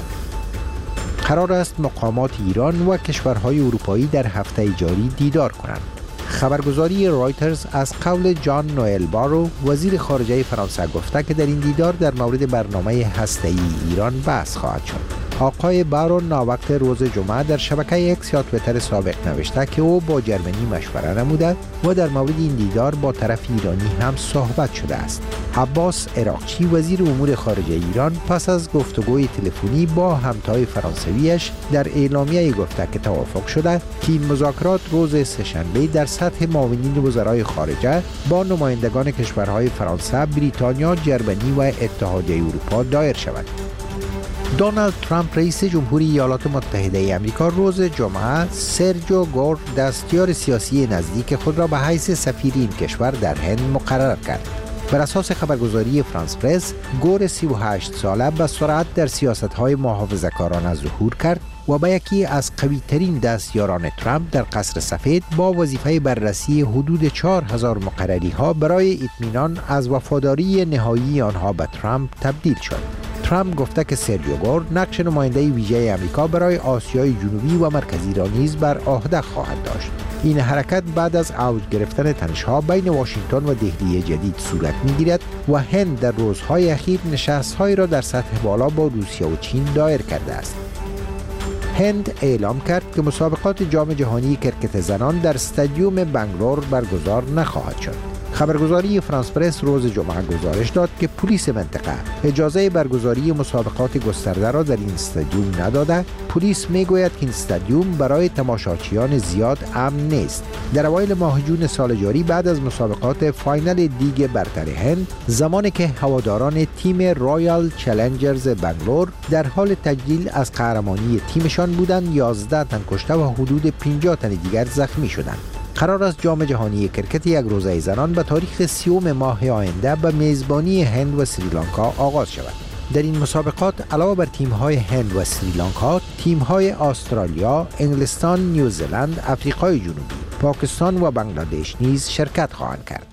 قرار است مقامات ایران و کشورهای اروپایی در هفته جاری دیدار کنند. خبرگزاری رایترز از قول جان نوئل بارو وزیر خارجه فرانسه گفته که در این دیدار در مورد برنامه هسته‌ای ایران بحث خواهد شد. آقای بارو ناوقت روز جمعه در شبکه اکس یا توییتر سابق نوشته که او با جرمنی مشوره نموده و در مورد این دیدار با طرف ایرانی هم صحبت شده است. عباس عراقچی وزیر امور خارجه ایران پس از گفتگوی تلفنی با همتای فرانسویش در اعلامیه گفته که توافق شده که این مذاکرات روز سه‌شنبه در سطح معاونین وزرای خارجه با نمایندگان کشورهای فرانسه، بریتانیا، جرمنی و اتحادیه اروپا دایر شود. دونالد ترامپ رئیس جمهوری ایالات متحده آمریکا روز جمعه سرجیو گور دستیار سیاسی نزدیک خود را به حیث سفیر این کشور در هند مقرر کرد. بر اساس خبرگزاری فرانس پرس، گور سی و هشت ساله به سرعت در سیاست‌های محافظه‌کارانه ظهور کرد و به یکی از قوی‌ترین دستیاران ترامپ در قصر سفید با وظیفه بررسی حدود چهار هزار مقرری‌ها برای اطمینان از وفاداری نهایی آنها به ترامپ تبدیل شد. ترامپ گفته که سرجیو گور نقش نماینده ویژه آمریکا برای آسیای جنوبی و مرکزی را نیز بر عهده خواهد داشت. این حرکت بعد از اوج گرفتن تنش‌ها بین واشنگتن و دهلی جدید صورت می‌گیرد و هند در روزهای اخیر نشست‌هایی را در سطح بالا با روسیه و چین دایر کرده است. هند اعلام کرد که مسابقات جام جهانی کرکت زنان در استادیوم بنگلور برگزار نخواهد شد. خبرگزاری فرانس پرس روز جمعه گزارش داد که پلیس منطقه اجازه برگزاری مسابقات گسترده را در این استادیوم نداده. پلیس میگوید که این استادیوم برای تماشاچیان زیاد امن نیست. در اوایل ماه جون سال جاری بعد از مسابقات فاینال لیگ برتر هند، زمانی که هواداران تیم رایال چالنجرز بنگلور در حال تجلیل از قهرمانی تیمشان بودند، یازده تن کشته و حدود پنجاه تن دیگر زخمی شدند. قرار است جام جهانی کرکت یک روزه زنان به تاریخ سیوم ماه آینده به میزبانی هند و سریلانکا آغاز شود. در این مسابقات علاوه بر تیم‌های هند و سریلانکا، تیم‌های استرالیا، انگلستان، نیوزلند، آفریقای جنوبی، پاکستان و بنگلادش نیز شرکت خواهند کرد.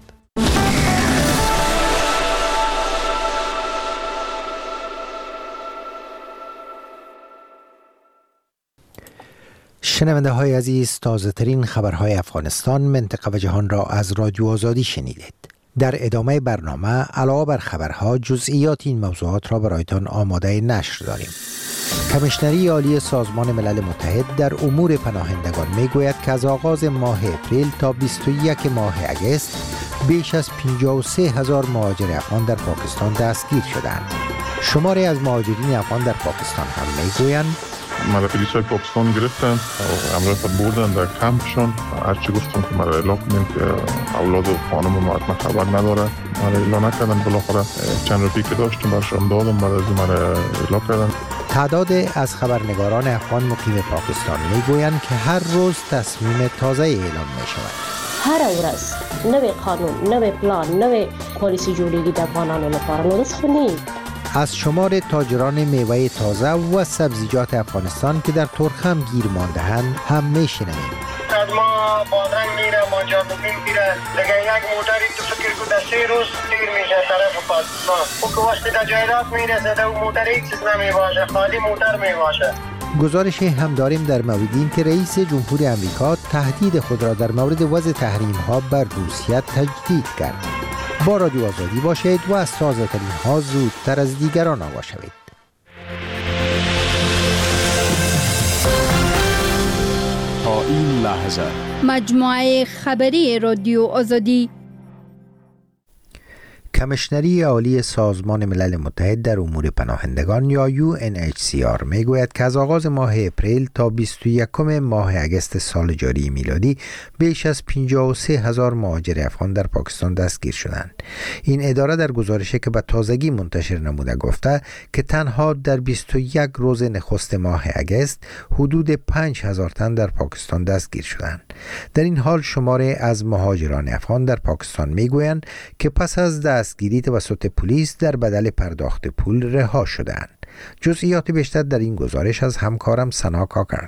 شنونده های عزیز، تازه ترین خبرهای افغانستان، منطقه و جهان را از رادیو آزادی شنیدید. در ادامه برنامه علاوه بر خبرها جزئیات این موضوعات را برایتان آماده نشر داریم. کمیشنری عالی سازمان ملل متحد در امور پناهندگان میگوید که از آغاز ماه اپریل تا بیست و یک ماه اگست بیش از پنجاه و سه هزار مهاجر افغان در پاکستان دستگیر شدند. شماری از مهاجرین افغان در پاکستان هم میگویند مرا پلیسای پاکستان گرفتن و امروز خود بردن در کمپشون. هرچی گفتم که مرا اعلام کنیم که اولاد و خانم ما حتما خبر نداره، مرا اعلام نکردن. بالاخره چند روزی که داشتم برشان دادم، مرا از مرا اعلام کردن. تعداد از خبرنگاران افغان مقیم پاکستان میگویند که هر روز تصمیم تازه اعلام می شود. هر ورځ نوې قانون، نوې پلان، نوې پالیسی جوړیږي د افغانانو لپاره. نو داسې نیست. از شمار تاجران میوه تازه و سبزیجات افغانستان که در تورخم گیر مانده‌اند هم میشنویم. از ما بادرنگ میره، مانجا ببین میره، دیگه یک موتری تو فکر کو در سه روز دیر میشه طرف پاکستان. او که وقتی در جایرات میرسه در موتر هیچ چیز نمیباشه، خالی موتر میباشه. گزارشی هم داریم در مورد این که رئیس جمهور امریکا تهدید خود را در مورد وضع تحریم ها بر روسیه تجدید کرد. با رادیو آزادی باشید و از تازه ترین ها زودتر از دیگران آگاه شوید. تا این لحظه مجموعه خبری رادیو آزادی. کمیشنری عالی سازمان ملل متحد در امور پناهندگان یا یو ان اچ سی آر میگوید که از آغاز ماه اپریل تا بیست و یک ماه اگست سال جاری میلادی بیش از پنجاه و سه هزار مهاجر افغان در پاکستان دستگیر شدند. این اداره در گزارشی که به تازگی منتشر نموده گفته که تنها در بیست و یک روز نخست ماه اگست حدود پنج هزار تن در پاکستان دستگیر شدند. در این حال شماری از مهاجران افغان در پاکستان میگویند که پس از دستگیری توسط پلیس در بدل پرداخت پول رها شدند. جزئیات بیشتر در این گزارش از همکارم سنا کاکر.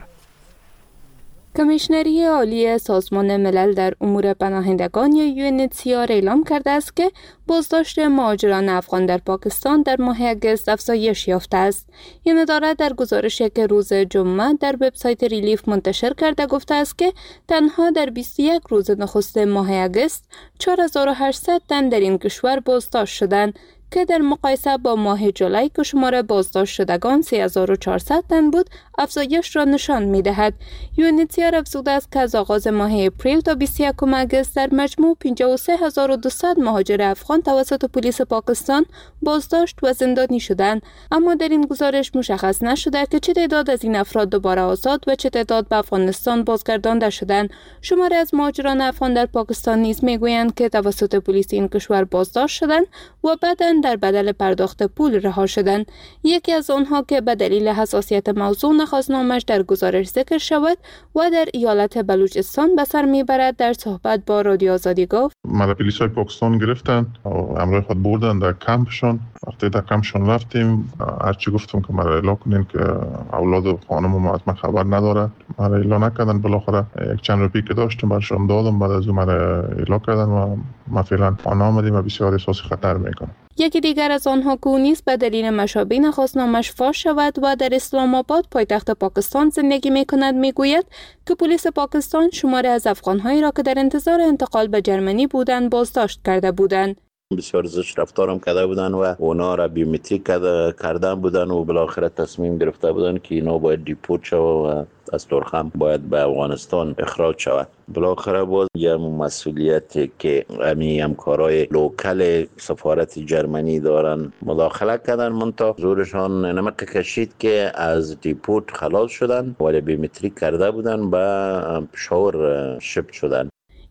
کمیشنری عالی سازمان ملل در امور پناهندگان یا یو ان اچ سی آر اعلام کرده است که بازداشت مهاجران افغان در پاکستان در ماه اگست افزایش یافته است. این اداره در گزارشی که روز جمعه در وبسایت ریلیف منتشر کرده گفته است که تنها در بیست و یک روز نخست ماه اگست چهار هزار و هشتصد تن در این کشور بازداشت شدند که در مقایسه با ماه جولای که شمار بازداشت شدگان سه هزار و چهارصد تن بود افزایش را نشان می‌دهد. یو ان اچ سی آر افزوده است که از آغاز ماه اپریل تا بیست و یک اگست در مجموع پنجاه و سه هزار و دویست مهاجر افغان توسط پلیس پاکستان بازداشت و زندانی شدند، اما در این گزارش مشخص نشده که چه تعداد از این افراد دوباره آزاد و چه تعداد به افغانستان بازگردانده شدند. شماری از مهاجران افغان در پاکستان نیز میگویند که توسط پلیس این کشور بازداشت شدند و بعداً در بدل پرداخت پول رها شدند. یکی از آنها که به دلیل حساسیت موضوع نخواست نامش در گزارش ذکر شود و در ایالت بلوچستان به سر میبرد در صحبت با رادیو آزادی گفت مرا پلیسای پاکستان گرفتن و امروز خود بردن در کمپشون. وقتی در کمپشون رفتیم هرچی گفتم که مرا اعلام کنین که اولاد و خانم ما حتما خبر نداره، مرا اعلام نکردن. بالاخره یک چند روزی که داشتم برشان دادم، بعد از اون مرا اعلام کردن و ما فعلا آنها آمدیم و بسیار احساس خطر میکنم. یکی دیگر از آنها که نیز به دلیل مشابه نخواست نامش فاش شود و در اسلام آباد پایتخت پاکستان زندگی میکند میگوید که پلیس پاکستان شماری از افغانهایی را که در انتظار انتقال به جرمنی بودند بازداشت کرده بودند. بسیار زشت رفتارم کرده بودن و اونا را بیومتریک کردن بودن و بالاخره تصمیم گرفته بودن که اینا باید دیپورت شود و از تورخم باید به افغانستان اخراج شود. بالاخره باز یه مسئولیتی که امی همکارای لوکل سفارت جرمنی دارن مداخله کردن، منتها زورشان نمک کشید که از دیپورت خلاص شدن ولی بیومتریک کرده بودن و پشاور شپ شدن.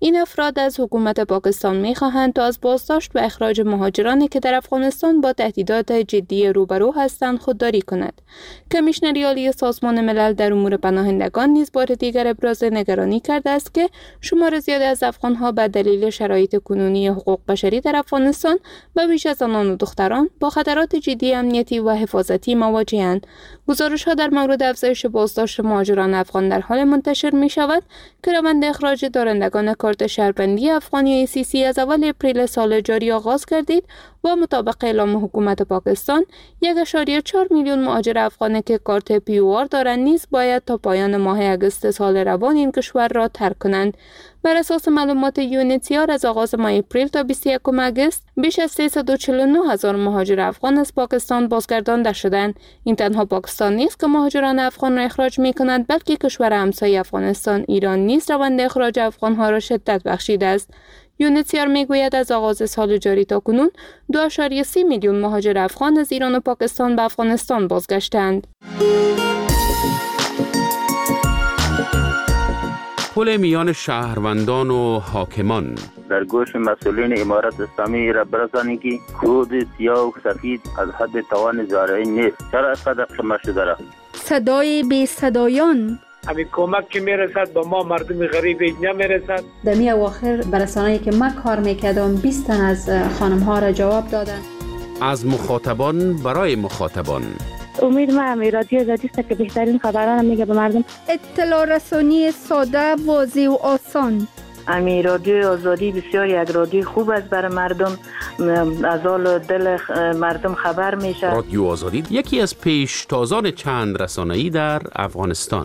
این افراد از حکومت پاکستان می‌خواهند تا از بازداشت و اخراج مهاجرانی که در افغانستان با تهدیدات جدی روبرو هستند خودداری کند. کمیشنری عالی سازمان ملل در امور پناهندگان نیز بار دیگر ابراز نگرانی کرده است که شمار زیادی از افغان‌ها به دلیل شرایط کنونی حقوق بشری در افغانستان به ویژه زنان و دختران با خطرات جدی امنیتی و حفاظتی مواجه‌اند. گزارش‌ها در مورد افزایش بازداشت مهاجران افغان در حال منتشر می‌شود که روند اخراج دارندگان کارت شهروندی افغانی ای سی سی از اول اپریل سال جاری آغاز گردید و مطابق اعلام حکومت پاکستان یک و چهار میلیون مهاجر افغانی که کارت پی او آر دارند نیز باید تا پایان ماه اگست سال روان این کشور را ترک کنند. بر اساس معلومات یو ان اچ سی آر از آغاز ماه اپریل تا بیست و یکم اگست بیش از سیصد و چهل و نه هزار مهاجر افغان از پاکستان بازگردانده شدند. این تنها پاکستان نیست که مهاجران افغان را اخراج می‌کند، بلکه کشور همسایه افغانستان ایران نیز روند اخراج افغان‌ها را شدت بخشیده است. یو ان اچ سی آر میگوید از آغاز سال جاری تا کنون دو و سه میلیون مهاجر افغان از ایران و پاکستان به افغانستان بازگشتند. پل میان شهروندان و حاکمان در گوش مسئولین امارت اسلامی را برسانید که کود سیاه و سفید از حد توان زارعین نیست. چرا اینقدر شما شده را؟ صدای بی صدایان همین کمک که میرسد به ما مردم غریب نمیرسد. در می اواخر برسانه‌ای که من کار میکردم بیست تن از خانم ها را جواب دادن. از مخاطبان برای مخاطبان. امید ما رادیو آزادی است که بهترین خبران میگه به مردم. اطلاع رسانی ساده، واضح و آسان. امی رادیو آزادی بسیار یک رادیو خوب است برای مردم، از حال دل مردم خبر میشه. رادیو آزادی یکی از پیشتازان چند رسانه‌ای در افغانستان.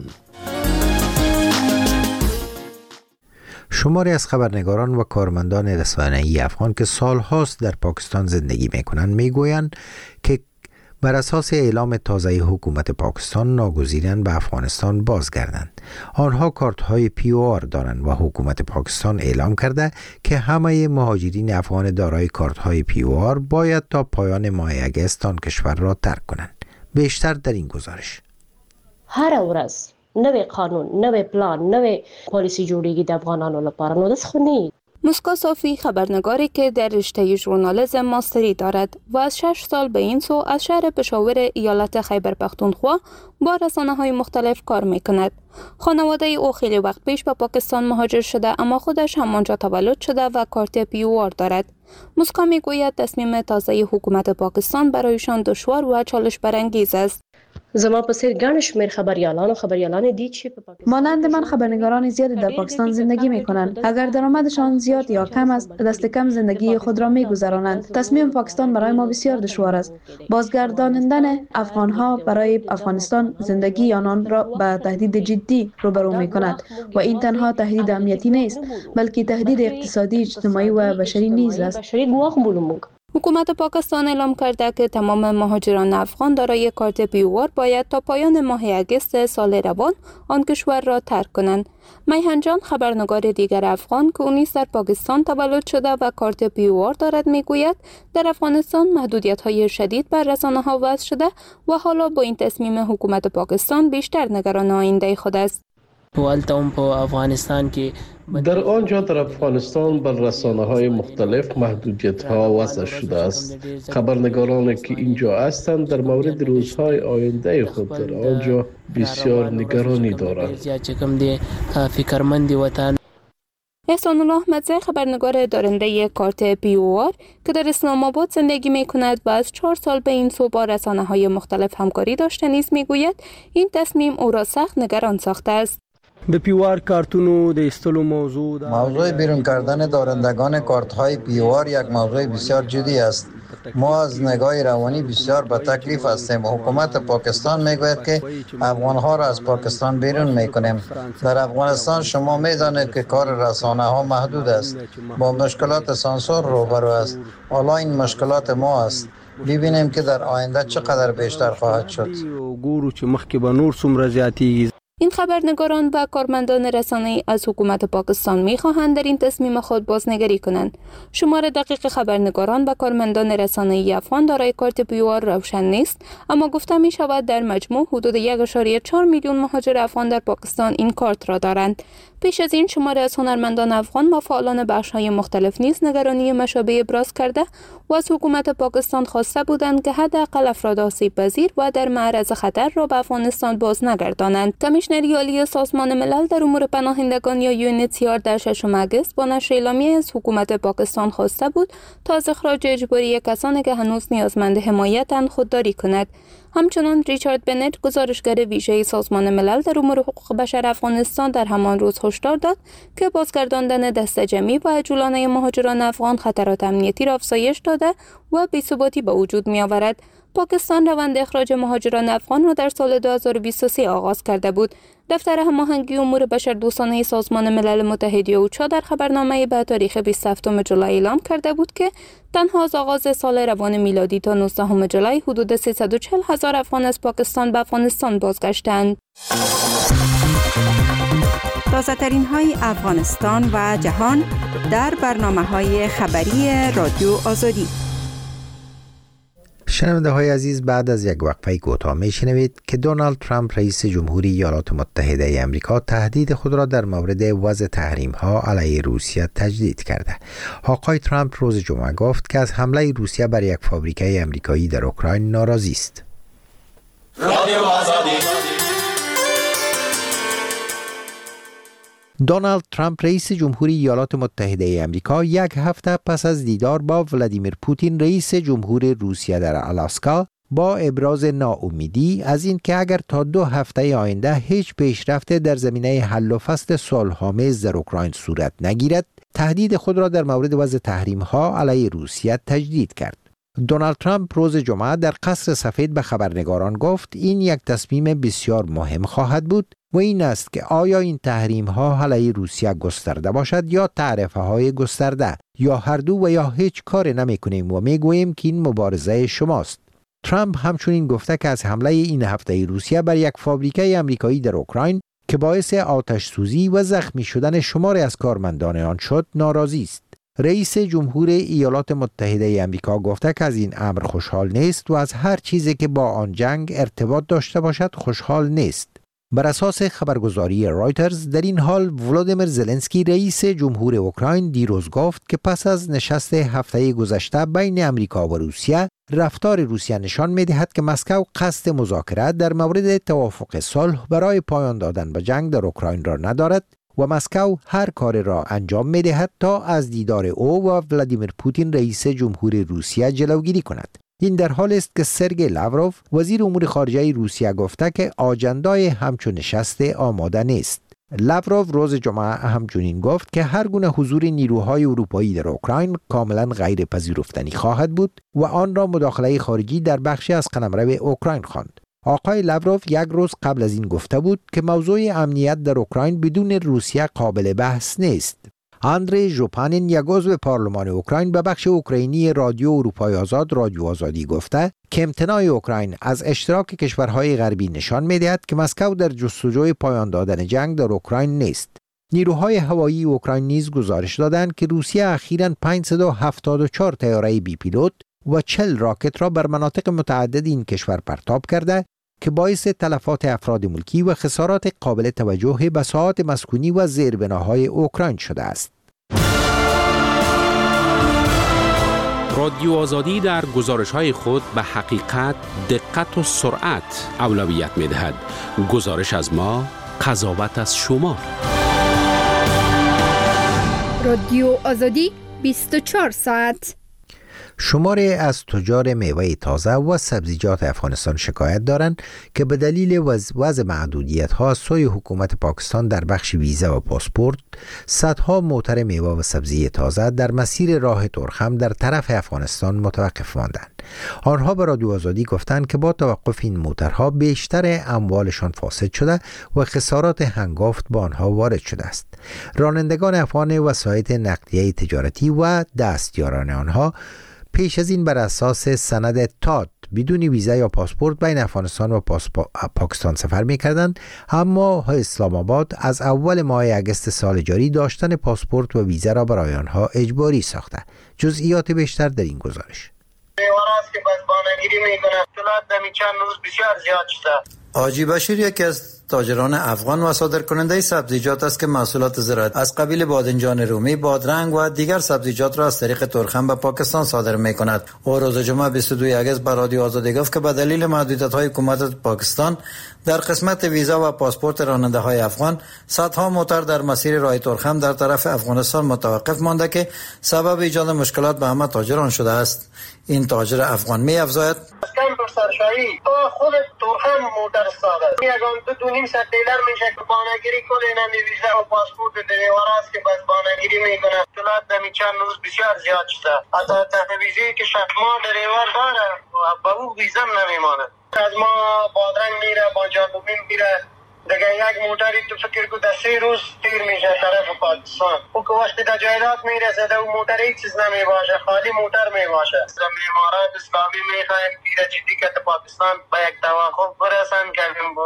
شماری از خبرنگاران و کارمندان رسانه‌ای افغان که سالهاست در پاکستان زندگی میکنند میگویند که بر اساس اعلام تازه حکومت پاکستان ناگزیرند به افغانستان بازگردند. آنها کارت های پی او آر دارند و حکومت پاکستان اعلام کرده که همه مهاجرین افغان دارای کارت های پی او آر باید تا پایان ماه اگست آن کشور را ترک کنند. بیشتر در این گزارش. هر ورځ نوې قانون، نوې پلان، نوې پالیسی جوړیږي د افغانانو لپاره. نو داس خو نه. مسکا صافی خبرنگاری که در رشته ژورنالیسم ماستری دارد و از شش سال به این سو از شهر پشاور ایالت خیبر پختونخوا با رسانه‌های مختلف کار می‌کند. خانواده او خیلی وقت پیش به پاکستان مهاجر شده اما خودش همانجا تولد شده و کارت پی او آر دارد. مسکا میگوید تصمیم تازه حکومت پاکستان برایشان دشوار و چالش برانگیز است. زما په څیر ګڼ شمېر خبریالان و خبریالان دي چې په پاکستان مانند من خبرنگاران زیادی در پاکستان زندگی میکنند. اگر درآمدشان زیاد یا کم است دست کم زندگی خود را میگذرانند. تصمیم پاکستان برای ما بسیار دشوار است. بازگرداندن افغانها برای افغانستان زندگی آنان را به تهدید جدی روبرو میکند و این تنها تهدید امنیتی نیست بلکه تهدید اقتصادی، اجتماعی و بشری نیز است. حکومت پاکستان اعلام کرده که تمام مهاجران افغان دارای کارت پی او آر باید تا پایان ماه اگست سال روان آن کشور را ترک کنند. میهن جان خبرنگار دیگر افغان که او نیز در پاکستان تولد شده و کارت پی او آر دارد میگوید در افغانستان محدودیت‌های شدید بر رسانه‌ها وضع شده و حالا با این تصمیم حکومت پاکستان بیشتر نگران آینده خود است. والتهم په افغانستان کې در آنجا در افغانستان بر رسانه‌های مختلف محدودیت‌ها وضع شده است. خبرنگارانی که اینجا هستند در مورد روزهای آینده خود در آنجا بسیار نگرانی دارند. فکرمند وطن احسان الله احمدزی خبرنگار دارنده کارت پی او آر که در اسلام آباد زندگی می کند و از چهار سال به این سو با رسانه‌های مختلف همکاری داشته نیز میگوید این تصمیم او را سخت نگران ساخته است. د پی او آر کارتونو د استلو موضوع موضوع بیرون کردن دارندگان کارت های پی او آر یک موضوع بسیار جدی است. ما از نگاه روانی بسیار به تکلیف هستیم. حکومت پاکستان میگوید که افغانها را از پاکستان بیرون میکنیم. در افغانستان شما میدانید که کار رسانه ها محدود است، با مشکلات سانسور روبرو است. حالا این مشکلات ما است. ببینیم که در آینده چقدر بیشتر خواهد شد. ګورو چې مخکې به نور څومره زیاتیږي. این خبرنگاران و کارمندان رسانه‌ای از حکومت پاکستان می‌خواهند در این تصمیم خود بازنگری کنند. شمار دقیق خبرنگاران و کارمندان رسانه‌ای افغان دارای کارت پی او آر روشن نیست، اما گفته می‌شود در مجموع حدود یک و چهار میلیون مهاجر افغان در پاکستان این کارت را دارند. پیش از این شماری از هنرمندان افغان و فعالان بخش‌های مختلف نیز نگرانی مشابه ابراز کرده و از حکومت پاکستان خواسته بودند که حداقل افراد آسیب پذیر و در معرض خطر را به افغانستان باز نگردانند. کمیشنری عالی سازمان ملل در امور پناهندگان یا یو ان اچ سی آر در ششم اگست با نشر اعلامیه از حکومت پاکستان خواسته بود تا از اخراج اجباری کسانی که هنوز نیازمند حمایتند خودداری کند. همچنان ریچارد بنت، گزارشگر ویژه سازمان ملل در امور حقوق بشر افغانستان، در همان روز هشدار داد که بازگرداندن دسته جمعی و عجولانه مهاجران افغان خطرات امنیتی را افزایش داده و بی‌ثباتی به وجود می آورد. پاکستان روند اخراج مهاجران افغان را در سال دو هزار و بیست و سه آغاز کرده بود. دفتر هماهنگی امور بشردوستانه سازمان ملل متحد اوچا در خبرنامه به تاریخ بیست و هفتم جولای اعلام کرده بود که تنها از آغاز سال روان میلادی تا نوزدهم جولای حدود سیصد و چهل هزار افغان از پاکستان به افغانستان بازگشتند. تازه ترین های افغانستان و جهان در برنامه های خبری رادیو آزادی. شنونده های عزیز، بعد از یک وقفه کوتاه میشنوید که دونالد ترامپ رئیس جمهوری ایالات متحده ای آمریکا تهدید خود را در مورد وضع تحریم ها علیه روسیه تجدید کرده. آقای ترامپ روز جمعه گفت که از حمله روسیه بر یک فابریکه آمریکایی در اوکراین ناراضی است. رادیو آزادی. دونالد ترامپ رئیس جمهوری ایالات متحده ای آمریکا یک هفته پس از دیدار با ولادیمیر پوتین رئیس جمهور روسیه در آلاسکا با ابراز ناامیدی از این که اگر تا دو هفته آینده هیچ پیشرفت در زمینه حل و فصل صلح‌آمیز در اوکراین صورت نگیرد، تهدید خود را در مورد وضع تحریم‌ها علیه روسیه تجدید کرد. دونالد ترامپ روز جمعه در قصر سفید به خبرنگاران گفت این یک تصمیم بسیار مهم خواهد بود و این است که آیا این تحریم ها علیه روسیه گسترده باشد یا تعرفه های گسترده، یا هر دو و یا هیچ کار نمی کنیم و می گوییم که این مبارزه شماست. ترامپ همچنین گفته که از حمله این هفته روسیه بر یک فابریکه آمریکایی در اوکراین که باعث آتش سوزی و زخمی شدن شماری از کارمندان آن شد ناراضی است. رئیس جمهور ایالات متحده ای آمریکا گفته که از این امر خوشحال نیست و از هر چیزی که با آن جنگ ارتباط داشته باشد خوشحال نیست. بر اساس خبرگزاری رایترز، در این حال ولادیمیر زلنسکی رئیس جمهور اوکراین دیروز گفت که پس از نشست هفته گذشته بین آمریکا و روسیه، رفتار روسیه نشان می‌دهد که مسکو قصد مذاکره در مورد توافق صلح برای پایان دادن به جنگ در اوکراین را ندارد و مسکو هر کار را انجام می‌دهد تا از دیدار او و ولادیمیر پوتین رئیس جمهور روسیه جلوگیری کند. این در حال است که سرگئی لاوروف وزیر امور خارجه روسیه گفته که آجندای همچون نشست آماده نیست. لاوروف روز جمعه همچنین گفت که هر گونه حضور نیروهای اروپایی در اوکراین کاملا غیر پذیرفتنی خواهد بود و آن را مداخله خارجی در بخشی از قلمرو اوکراین خواند. آقای لاوروف یک روز قبل از این گفته بود که موضوع امنیت در اوکراین بدون روسیه قابل بحث نیست. اندری ژوپانین، یک عضو پارلمان اوکراین، به بخش اوکراینی رادیو اروپای آزاد رادیو آزادی گفته که امتناع اوکراین از اشتراک کشورهای غربی نشان می‌دهد که مسکو در جستجوی پایان دادن جنگ در اوکراین نیست. نیروهای هوایی اوکراین نیز گزارش دادند که روسیه اخیراً پانصد و هفتاد و چهار طیاره بی پیلوت و چهل راکت را بر مناطق متعدد این کشور پرتاب کرده که باعث تلفات افراد ملکی و خسارات قابل توجه به ساحات مسکونی و زیربناهای اوکراین شده است. رادیو آزادی در گزارش‌های خود به حقیقت، دقت و سرعت اولویت می‌دهد. گزارش از ما، قضاوت از شما. رادیو آزادی بیست و چهار ساعت. شماری از تجار میوه تازه و سبزیجات افغانستان شکایت دارند که به دلیل وضع محدودیت‌ها سوی حکومت پاکستان در بخش ویزا و پاسپورت، صدها موتر میوه و سبزی تازه در مسیر راه تورخم در طرف افغانستان متوقف ماندند. آنها به رادیو آزادی گفتند که با توقف این موترها بیشتر اموالشان فاسد شده و خسارات هنگفت با آنها وارد شده است. رانندگان افغان وسایط نقلیه تجارتی و دستیاران آنها پیش از این بر اساس سند تاد بدون ویزا یا پاسپورت بین افغانستان و پاکستان سفر می‌کردند، اما اسلام آباد از اول ماه اگست سال جاری داشتن پاسپورت و ویزا را برای آنها اجباری ساخته. جزئیات بیشتر در این گزارش. حاجی بشیر یکی از تاجران افغان و صادرکننده سبزیجات است که محصولات زراعتی از قبیل بادنجان رومی، بادرنگ و دیگر سبزیجات را از طریق ترخم به پاکستان صادر می‌کند. او روز جمعه بیست و دوم اگست به رادیو آزادی گفت که به دلیل محدودیت‌های حکومت پاکستان در قسمت ویزا و پاسپورت راننده‌های افغان، صدها موتر در مسیر راه ترخم در طرف افغانستان متوقف مانده که سبب ایجاد مشکلات به همه تاجران شده است. این تاجر افغان می افزاید: کمپ سرشایی تو خود ترخم موتر ساده یگان دو دو نیم ست دیلر میشه که بانگیری کنه، نمی ویزا و پاسپورت دریوار است که بس بانگیری میکنه. طلعت نمی چند روز بسیار زیاد شده. از تحت ویزی که شکما دریوار داره با او ویزم نمیمانه. از ما بادرنگ میره، بانجان رومی میره، دیگه یک موتری تو فکر کو در سه روز تیر میشه طرف پاکستان. او که وقتی در جایداد میرسه در اون موتر هیچ چیز نمیباشه، خالی موتر میباشه. امارات اسلامی میخواین تیر جدی که پاکستان با یک توافق برسن که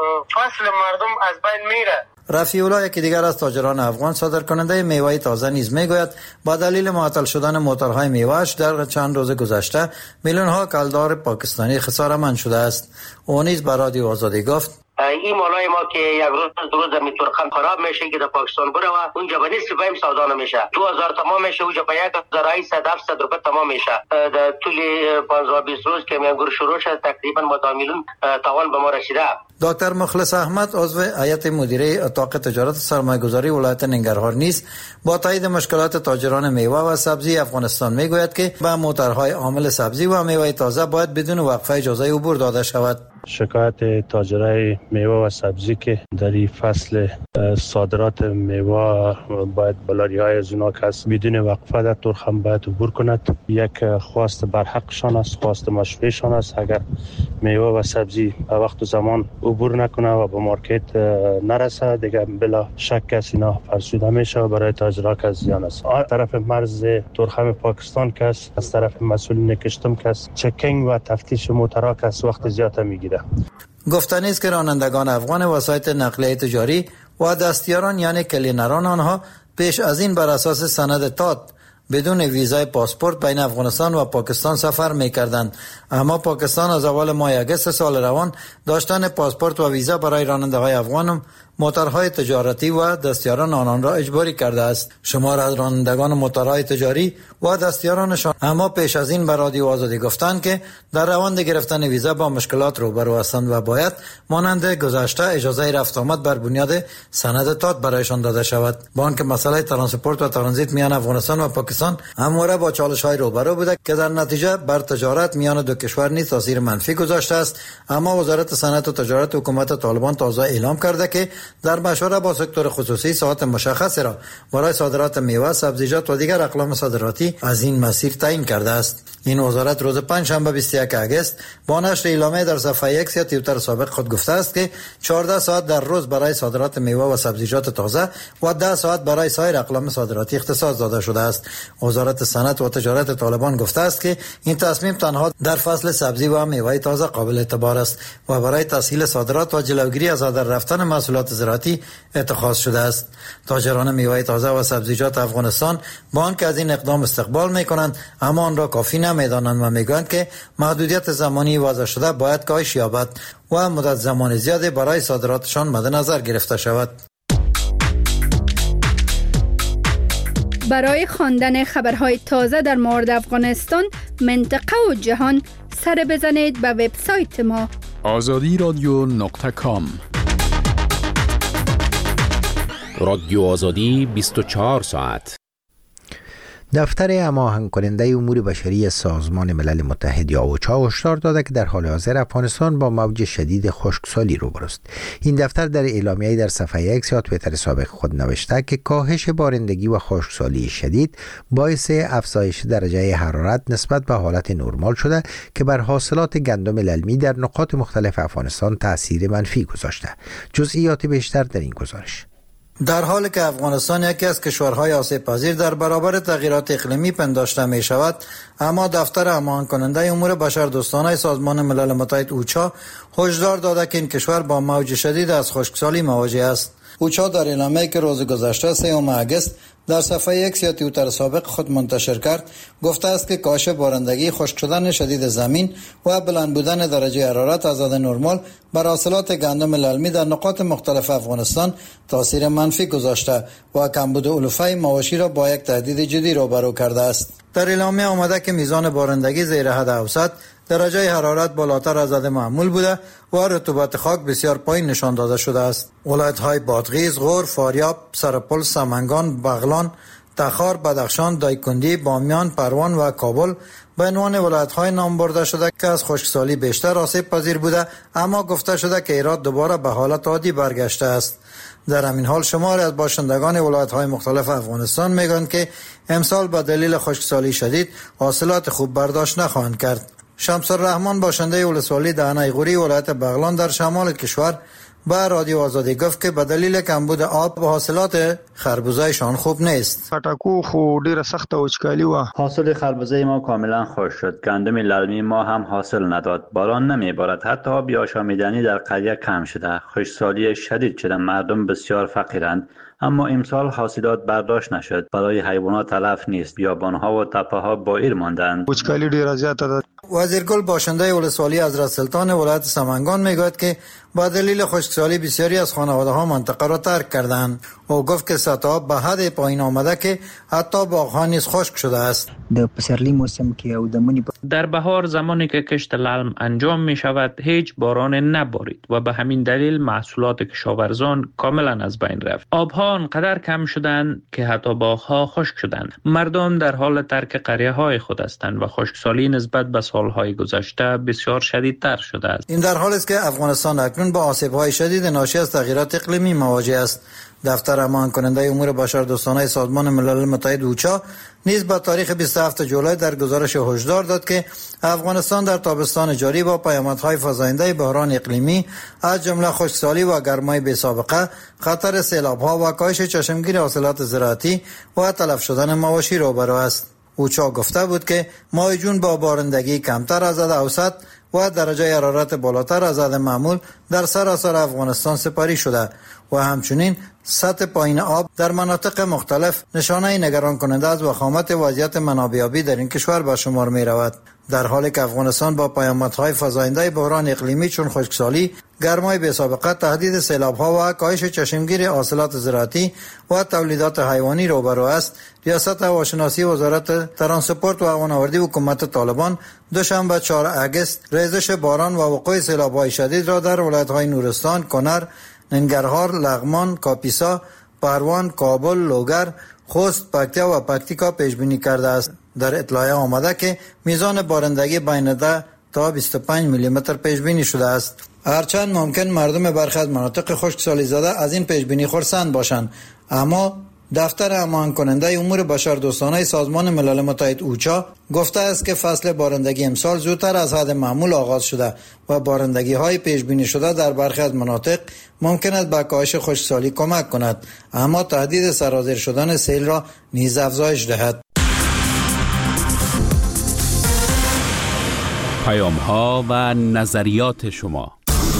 فصل مردم از بین میره. رفیع الله یکی دیگر از تاجران افغان صادرکننده میوه تازه نیز میگوید با دلیل معطل شدن موترهای میوه‌اش در چند روز گذشته میلیون ها کلدار پاکستانی خساره‌مند شده است. او نیز به رادیو آزادی گفت: این مالای ما که یک روز دو روز می ترخم خراب میشه که در پاکستان بره و اونجا به نصف پایم سودا نمیشه. دو هزار تمام میشه، اونجا به یک هزار و هفتصد روپیه تمام میشه. در طول پانزده بیست روز که میانگور شروع شد تقریبا ما دو میلیون توان به ما رسیده. دکتر مخلص احمد عضو هیئت مدیره اتاق تجارت سرمایه‌گذاری ولایت ننگرهار نیز با تایید مشکلات تاجران میوه و سبزی افغانستان میگوید که به موترهای حامل سبزی و میوه تازه باید بدون وقفه اجازه عبور داده شود. شکایت تاجرای میوه و سبزی که در این فصل صادرات میوه باید بلاری‌های از اونا کس بدون وقفه در ترخم باید عبور کند. یک خواست برحقشان است، خواست مشروعشان است. اگر میوه و سبزی به وقت و زمان عبور نکنه و به مارکت نرسه دیگه بلا شک کسی اینا فرسوده میشه و برای تاجرها که زیان است. از طرف مرز ترخم پاکستان کس، از طرف مسئولین کشتم کس، چکینگ و تفتیش موترها کس وقت زیاد میگیره. گفتنی است که رانندگان افغان وسایط نقلیه تجاری و دستیاران یعنی کلینران آنها پیش از این بر اساس سند تات بدون ویزای پاسپورت بین افغانستان و پاکستان سفر می‌کردند، اما پاکستان از اول ماه اگست سال روان داشتن پاسپورت و ویزا برای راننده‌های افغان موترهای تجارتی و دستیاران آنان را اجباری کرده است. شمار از رانندگان موترهای تجاری و دستیارانشان اما پیش از این به رادیو آزادی گفتند که در روند گرفتن ویزا با مشکلات روبرو هستند و باید مانند گذشته اجازه رفت آمد بر بنیاد سند تات برایشان داده شود. با آنکه مسئله ترانسپورت و ترانزیت میان افغانستان و پاکستان همواره با چالش‌های روبرو بوده که در نتیجه بر تجارت میان دو کشور نیز تاثیر منفی گذاشته است، اما وزارت صنعت و تجارت حکومت طالبان تازه اعلام کرده که در مشوره با سکتور خصوصی ساعت مشخصی را برای صادرات میوه، سبزیجات و دیگر اقلام صادراتی از این مسیر تعیین کرده است. این وزارت روز پنجشنبه بیست و یک اگست با نشر اعلامیه در صفحه ایکس یا توییتر سابق خود گفته است که چهارده ساعت در روز برای صادرات میوه و سبزیجات تازه و ده ساعت برای سایر اقلام صادراتی اختصاص داده شده است. وزارت صنعت و تجارت طالبان گفته است که این تصمیم تنها در فصل سبزی و میوه تازه قابل اعتبار است و برای تسهیل صادرات و جلوگیری از هدر رفتن محصولات زراعتی اتخاذ شده است. تاجران میوه تازه و سبزیجات افغانستان با آنکه از این اقدام استقبال میکنند اما آن را کافی نمیدانند و میگویند که محدودیت زمانی وضع شده باید کاهش یابد و مدت زمان زیادی برای صادراتشان مد نظر گرفته شود. برای خواندن خبرهای تازه در مورد افغانستان، منطقه و جهان سر بزنید به وبسایت ما آزادی رادیو نقطه کام. رادیو آزادی بیست و چهار ساعت. دفتر هماهنگ کننده امور بشری سازمان ملل متحد یا اوچا هشدار داده که در حال حاضر افغانستان با موج شدید خشکسالی روبرو است. این دفتر در اعلامیه‌ای در صفحه ایکس یا توییتر سابق خود نوشته که کاهش بارندگی و خشکسالی شدید باعث افزایش درجه حرارت نسبت به حالت نرمال شده که بر حاصلات گندم للمی در نقاط مختلف افغانستان تأثیر منفی گذاشته. جزئیات بیشتر در این گزارش. در حالی که افغانستان یکی از کشورهای آسیب پذیر در برابر تغییرات اقلیمی پنداشته می شود، اما دفتر هماهنگ کننده امور بشردوستانه سازمان ملل متحد اوچا هشدار داده که این کشور با موج شدید از خشکسالی مواجه است. اوچا در اعلامیه‌ای که روز گذشته سوم اگست در صفحه ایکس یا توییتر سابق خود منتشر کرد گفته است که کاهش بارندگی، خشک شدن شدید زمین و بلند بودن درجه حرارت از حد نرمال بر حاصلات گندم للمی در نقاط مختلف افغانستان تاثیر منفی گذاشته و کمبود علوفه مواشی را با یک تهدید جدی روبرو کرده است. در اعلامیه آمده که میزان بارندگی زیر حد اوسط، درجه حرارت بالاتر از حد معمول بوده و رطوبت خاک بسیار پایین نشان داده شده است. ولایت‌های بادغیس، غور، فاریاب، سرپل، سمنگان، بغلان، تخار، بدخشان، دایکندی، بامیان، پروان و کابل به عنوان ولایت‌های نام برده شده که از خشکسالی بیشتر آسیب پذیر بوده، اما گفته شده که هرات دوباره به حالت عادی برگشته است. در همین حال شماری از باشندگان ولایت‌های مختلف افغانستان میگویند که امسال به دلیل خشکسالی شدید حاصلات خوب برداشت نخواهند کرد. شمس الرحمن باشنده ولسوالی دهنه غوری ولایت بغلان در شمال کشور با رادیو آزادی گفت که به دلیل کمبود آب حاصلات خربوزه‌شان خوب نیست. پټاکو خو ډیره سخته وچکالي و. حاصل خربوزه ما کاملا خشک شد. گندم للمی ما هم حاصل نداد. باران نمیبارد. حتی آب آشامیدنی در قریه کم شده. خشکسالی شدید شده. مردم بسیار فقیرند. اما امسال حاصلات برداشت نشد. برای حیوانات تلف نیست. بیابان‌ها و تپه‌ها بائر ماندند. وچکالي ډیره زیاته ده. وزیرگل باشنده ولسوالی حضرت سلطان ولایت سمنگان میگوید که با دلیل خشکسالی بسیاری از خانواده‌ها منطقه را ترک کردند. او گفت که سطح آب به حد پایین آمده که حتی باغ‌ها نیز خشک شده است. در پسرلی موسم که او دمونی در بهار زمانی که کشت للم انجام می شود هیچ باران نبارید و به همین دلیل محصولات کشاورزان کاملا از بین رفت. آبها انقدر کم شدند که حتی باغ‌ها خشک شدند. مردم در حال ترک قریه‌های خود هستند و خشکسالی نسبت به سالهای گذشته بسیار شدیدتر شده است. این در حالی است که افغانستان اکنون با آسیب‌های شدید ناشی از تغییرات اقلیمی مواجه است. دفتر امان کننده امور بشردوستانه سازمان ملل متحد اوچا نیز با تاریخ بیست و هفتم جولای در گزارش هشدار داد که افغانستان در تابستان جاری با پیامدهای فزاینده بحران اقلیمی از جمله خشکسالی و گرمای بی‌سابقه، خطر سیلاب‌ها و کاهش چشمگیر حاصلات زراعتی و تلف شدن مواشی روبرو است. اوچا گفته بود که ماه جون با بارندگی کمتر از حد اوسط و درجه حرارت بالاتر از حد معمول در سراسر افغانستان سپری شده و همچنین سطح پایین آب در مناطق مختلف نشانه نگران کننده از وخامت وضعیت منابع آبی در این کشور به شمار می رود. در حالی که افغانستان با پیامدهای فزاینده بحران اقلیمی چون خشکسالی، گرمای بی‌سابقه، تهدید سیلاب‌ها و کاهش چشمگیر حاصلات زراعتی و تولیدات حیوانی روبرو است، ریاست هواشناسی وزارت ترانسپورت و هوانوردی حکومت طالبان دوشنبه چهارم اگست ریزش باران و وقوع سیلاب‌های شدید را در ولایت‌های نورستان، کنر، ننگرهار، لغمان، کاپیسا، پروان، کابل، لوگر، خوست، پکتیا و پکتیکا پیش بینی کرده است. در اطلاع آمده که میزان بارندگی بین ده تا بیست و پنج میلی متر پیش بینی شده است. هرچند ممکن مردم برخی از مناطق خشکسالی زده از این پیش بینی خرسند باشند، اما دفتر امان کننده امور بشردوستانه سازمان ملل متحد اوچا گفته است که فصل بارندگی امسال زودتر از حد معمول آغاز شده و بارندگی های پیش بینی شده در برخی از مناطق ممکن است به کاهش خشکسالی کمک کند، اما تهدید سرازیر شدن سیل را نیز افزایش دهد. پیام ها و نظریات شما.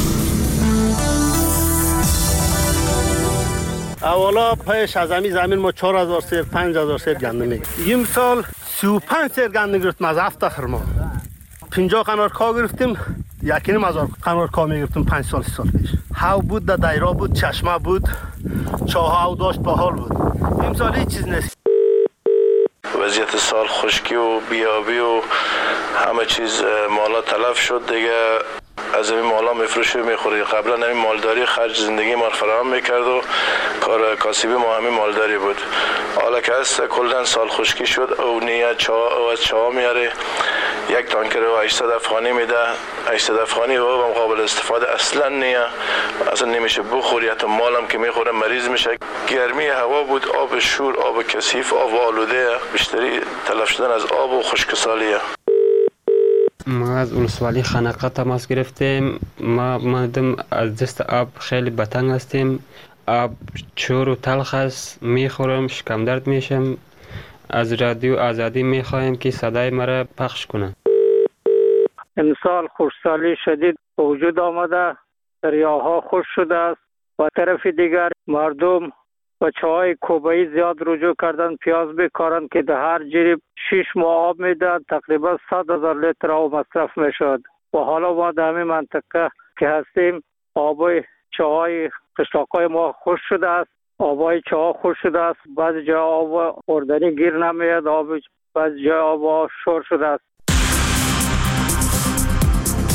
اولا پیش از همین زمین ما چهار هزار سیر پنج هزار سیر گندم میگرفتیم. این سال سی و پنج سیر گندم گرفتیم از هفت تخر ما. پنجاه قنار کا گرفتیم، یکی نیم هزار قنار کا میگرفتیم پنج سال سی سال پیش. هاو بود، در دایرا بود، چشمه بود، چاه هاو داشت، بحال بود. این سال هیچ چیز نیست. وضعیت سال خشکی و بیابی و همه چیز مالا تلف شد دیگه. از این مالا میفروشی میخوری. قبلا همین مالداری خرج زندگی ما فراهم میکرد و کار کاسبی ما همین مالداری بود. حالا که هست کلن سال خشکی شد او نیه چا او از چا میاره یک تانکر و هشتصد افغانی میده. هشتصد افغانی و مقابل استفاده اصلا نیه، اصلا نمیشه بخوری. حتی مالم که میخوره مریض میشه. گرمی هوا بود، آب شور، آب کثیف، آب آلوده، بیشتری تلف شدن از آب و خشکسالیه. ما از ولسوالی خنقه تماس گرفتیم. ما مردم از دست آب خیلی بتنگ هستیم. آب چور و تلخ است، میخورم شکم درد میشم. از رادیو آزادی میخوایم که صدای مرا پخش کنه. امسال خشکسالی شدید به وجود آمده، دریاها خشک شده است، و طرف دیگر مردم و چای کوبایی زیاد رجوع کردن پیاز بکارن که در هر جریب شش ماه آب میدن، تقریبا صد هزار لیتر آب مصرف میشد و حالا ما در همین منطقه که هستیم آبای چای قشلاقای ما خوش شده است، آبای چاه خوش شده است، بعضی جا آب خوردنی گیر نمیاد، آب بعضی جا آب شور شده است.